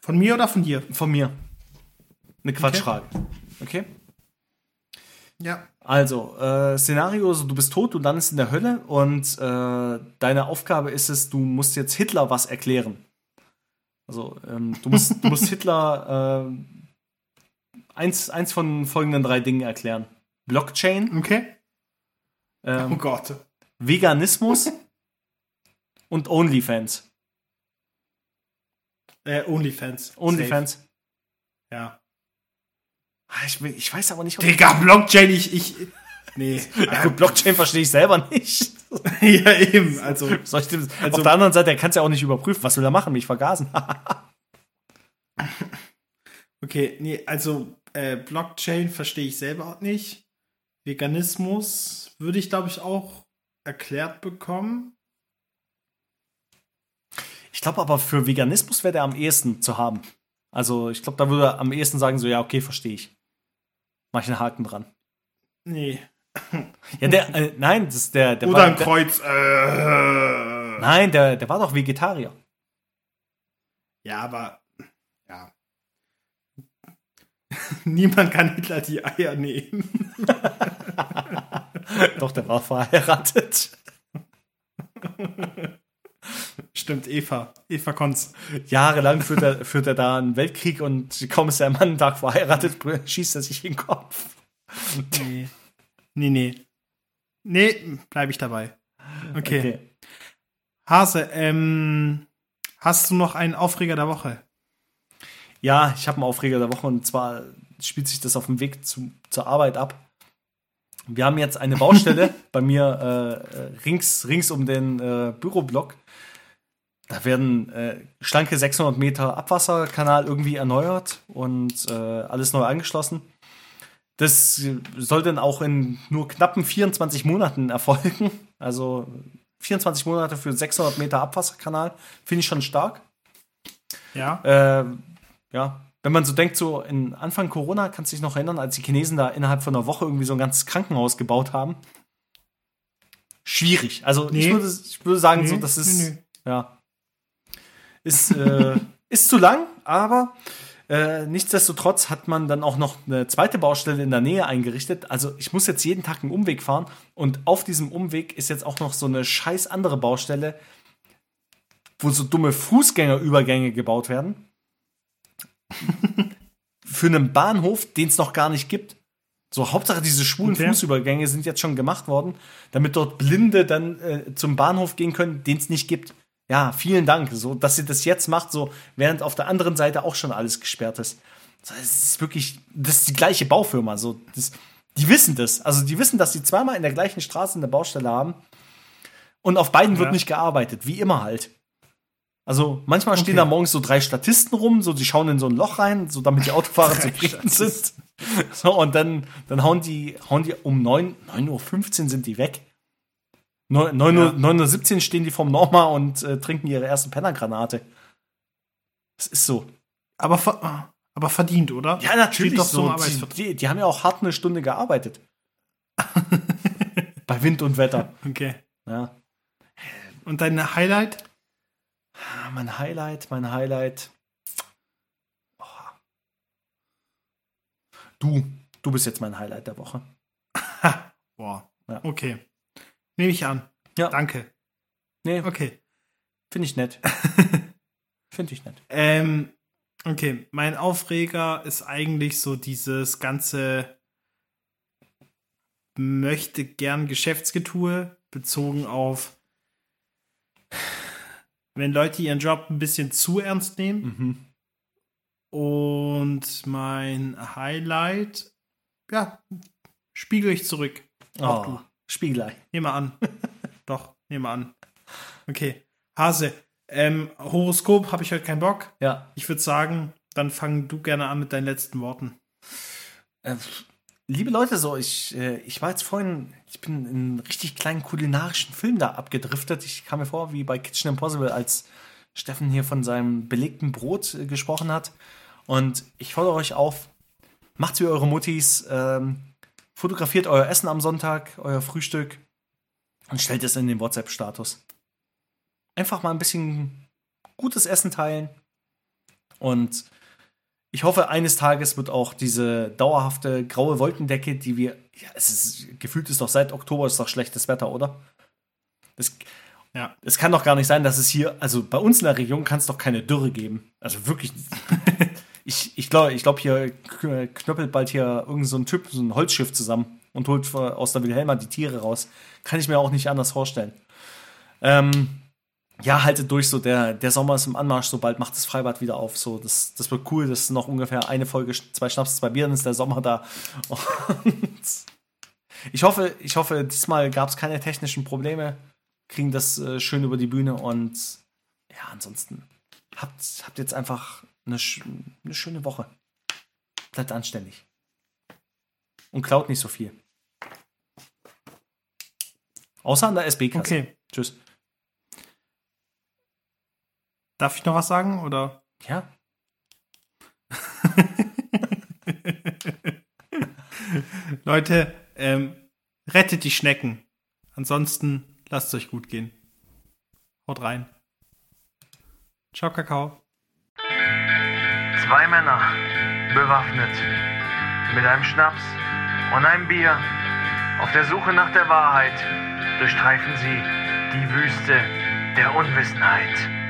Von mir oder von dir? Von mir. Eine Quatschfrage. Okay? Ja. Also, äh, Szenario, also du bist tot, du landest in der Hölle und äh, deine Aufgabe ist es, du musst jetzt Hitler was erklären. Also, ähm, du musst, du musst Hitler äh, eins, eins von folgenden drei Dingen erklären. Blockchain, Okay. ähm, Oh Gott. Veganismus und OnlyFans. Äh, OnlyFans. OnlyFans. Safe. Ja. Ah, Ich, will- ich weiß aber nicht, ob Digga, Blockchain, ich, ich. Nee. Ja, gut, Blockchain verstehe ich selber nicht. ja, eben. Also. Soll ich dem, Also- auf der anderen Seite, er kann es ja auch nicht überprüfen. Was will er machen? Mich vergasen. Okay, nee, also äh, Blockchain verstehe ich selber auch nicht. Veganismus würde ich, glaube ich, auch erklärt bekommen. Ich glaube aber, für Veganismus wäre der am ehesten zu haben. Also, ich glaube, da würde er am ehesten sagen, so, ja, okay, verstehe ich. Mach ich einen Haken dran. Nee. Ja, der, äh, nein, das ist der, der Oder war, ein der, Kreuz. Äh. Nein, der, der war doch Vegetarier. Ja, aber. Ja. Niemand kann Hitler die Eier nehmen. Doch, der war verheiratet. Stimmt, Eva. Eva Konz. Jahrelang führt er, führt er da einen Weltkrieg und kaum ist der Mann einen Tag verheiratet, schießt er sich in den Kopf. Nee. Nee, nee. Nee, bleibe ich dabei. Okay. Okay. Hase, ähm, hast du noch einen Aufreger der Woche? Ja, ich habe einen Aufreger der Woche und zwar spielt sich das auf dem Weg zu, zur Arbeit ab. Wir haben jetzt eine Baustelle bei mir äh, rings, rings um den äh, Büroblock. Da werden äh, schlanke sechshundert Meter Abwasserkanal irgendwie erneuert und äh, alles neu angeschlossen. Das soll dann auch in nur knappen vierundzwanzig Monaten erfolgen. Also vierundzwanzig Monate für sechshundert Meter Abwasserkanal. Finde ich schon stark. Ja. Äh, ja, wenn man so denkt, so in Anfang Corona, kannst du dich noch erinnern, als die Chinesen da innerhalb von einer Woche irgendwie so ein ganzes Krankenhaus gebaut haben? Schwierig. Also Nee. ich, würde, ich würde sagen, Nee, so, das ist, nee, nee. ja, ist, äh, ist zu lang, aber äh, nichtsdestotrotz hat man dann auch noch eine zweite Baustelle in der Nähe eingerichtet. Also ich muss jetzt jeden Tag einen Umweg fahren und auf diesem Umweg ist jetzt auch noch so eine scheiß andere Baustelle, wo so dumme Fußgängerübergänge gebaut werden. Für einen Bahnhof, den es noch gar nicht gibt. So, Hauptsache diese schwulen Okay. Fußübergänge sind jetzt schon gemacht worden, damit dort Blinde dann äh, zum Bahnhof gehen können, den es nicht gibt. Ja, vielen Dank, so, dass ihr das jetzt macht, so, während auf der anderen Seite auch schon alles gesperrt ist. Das ist wirklich, das ist die gleiche Baufirma, so, das, die wissen das. Also, die wissen, dass sie zweimal in der gleichen Straße eine Baustelle haben und auf beiden wird Ja. nicht gearbeitet, wie immer halt. Also manchmal stehen Okay. da morgens so drei Statisten rum, so die schauen in so ein Loch rein, so damit die Autofahrer zufrieden sind. So, und dann, dann hauen die, hauen die um neun Uhr fünfzehn sind die weg. neun Ja. Uhr siebzehn stehen die vorm Norma und äh, trinken ihre erste Pennergranate. Das ist so. Aber, ver aber verdient, oder? Ja, natürlich. Steht doch so im So, die, Arbeitsvertrag. die, die haben ja auch hart eine Stunde gearbeitet. Bei Wind und Wetter. Okay. Ja. Und dein Highlight? Mein Highlight, mein Highlight. Oh. Du, du bist jetzt mein Highlight der Woche. Boah. Ja. Okay. Nehme ich an. Ja. Danke. Nee, Okay. finde ich nett. Finde ich nett. Ähm, okay, mein Aufreger ist eigentlich so dieses ganze möchte gern Geschäftsgetue bezogen auf, wenn Leute ihren Job ein bisschen zu ernst nehmen. Mhm. Und mein Highlight, ja, spiegel ich zurück. Auch Oh, du. Spiegelei. Nehme an. Doch, nehme an. Okay. Hase, ähm, Horoskop habe ich heute keinen Bock. Ja. Ich würde sagen, dann fang du gerne an mit deinen letzten Worten. Äh, liebe Leute, so, ich, äh, ich war jetzt vorhin, ich bin in einen richtig kleinen kulinarischen Film da abgedriftet. Ich kam mir vor, wie bei Kitchen Impossible, als Steffen hier von seinem belegten Brot äh, gesprochen hat. Und ich fordere euch auf, macht's wie eure Muttis, ähm, fotografiert euer Essen am Sonntag, euer Frühstück und stellt es in den WhatsApp-Status. Einfach mal ein bisschen gutes Essen teilen Und ich hoffe, eines Tages wird auch diese dauerhafte graue Wolkendecke, die wir, ja, es ist, gefühlt ist doch seit Oktober ist doch schlechtes Wetter, oder? Das, Ja. es kann doch gar nicht sein, dass es hier, also bei uns in der Region kann es doch keine Dürre geben. Also wirklich, ich, ich glaube, ich glaub, hier knöppelt bald hier irgend so ein Typ, so ein Holzschiff zusammen und holt aus der Wilhelma die Tiere raus. Kann ich mir auch nicht anders vorstellen. Ähm, Ja, haltet durch, so der, der Sommer ist im Anmarsch, so bald macht das Freibad wieder auf. So, das, das wird cool, das ist noch ungefähr eine Folge, zwei Schnaps, zwei Bier, dann ist der Sommer da. Und ich hoffe, ich hoffe, diesmal gab es keine technischen Probleme, kriegen das äh, schön über die Bühne und ja, ansonsten habt, habt jetzt einfach eine, eine schöne Woche. Bleibt anständig. Und klaut nicht so viel. Außer an der S B-Kasse. Okay. Tschüss. Darf ich noch was sagen, oder? Ja. Leute, ähm, rettet die Schnecken. Ansonsten lasst es euch gut gehen. Haut rein. Ciao, Kakao. Zwei Männer, bewaffnet, mit einem Schnaps und einem Bier, auf der Suche nach der Wahrheit, durchstreifen sie die Wüste der Unwissenheit.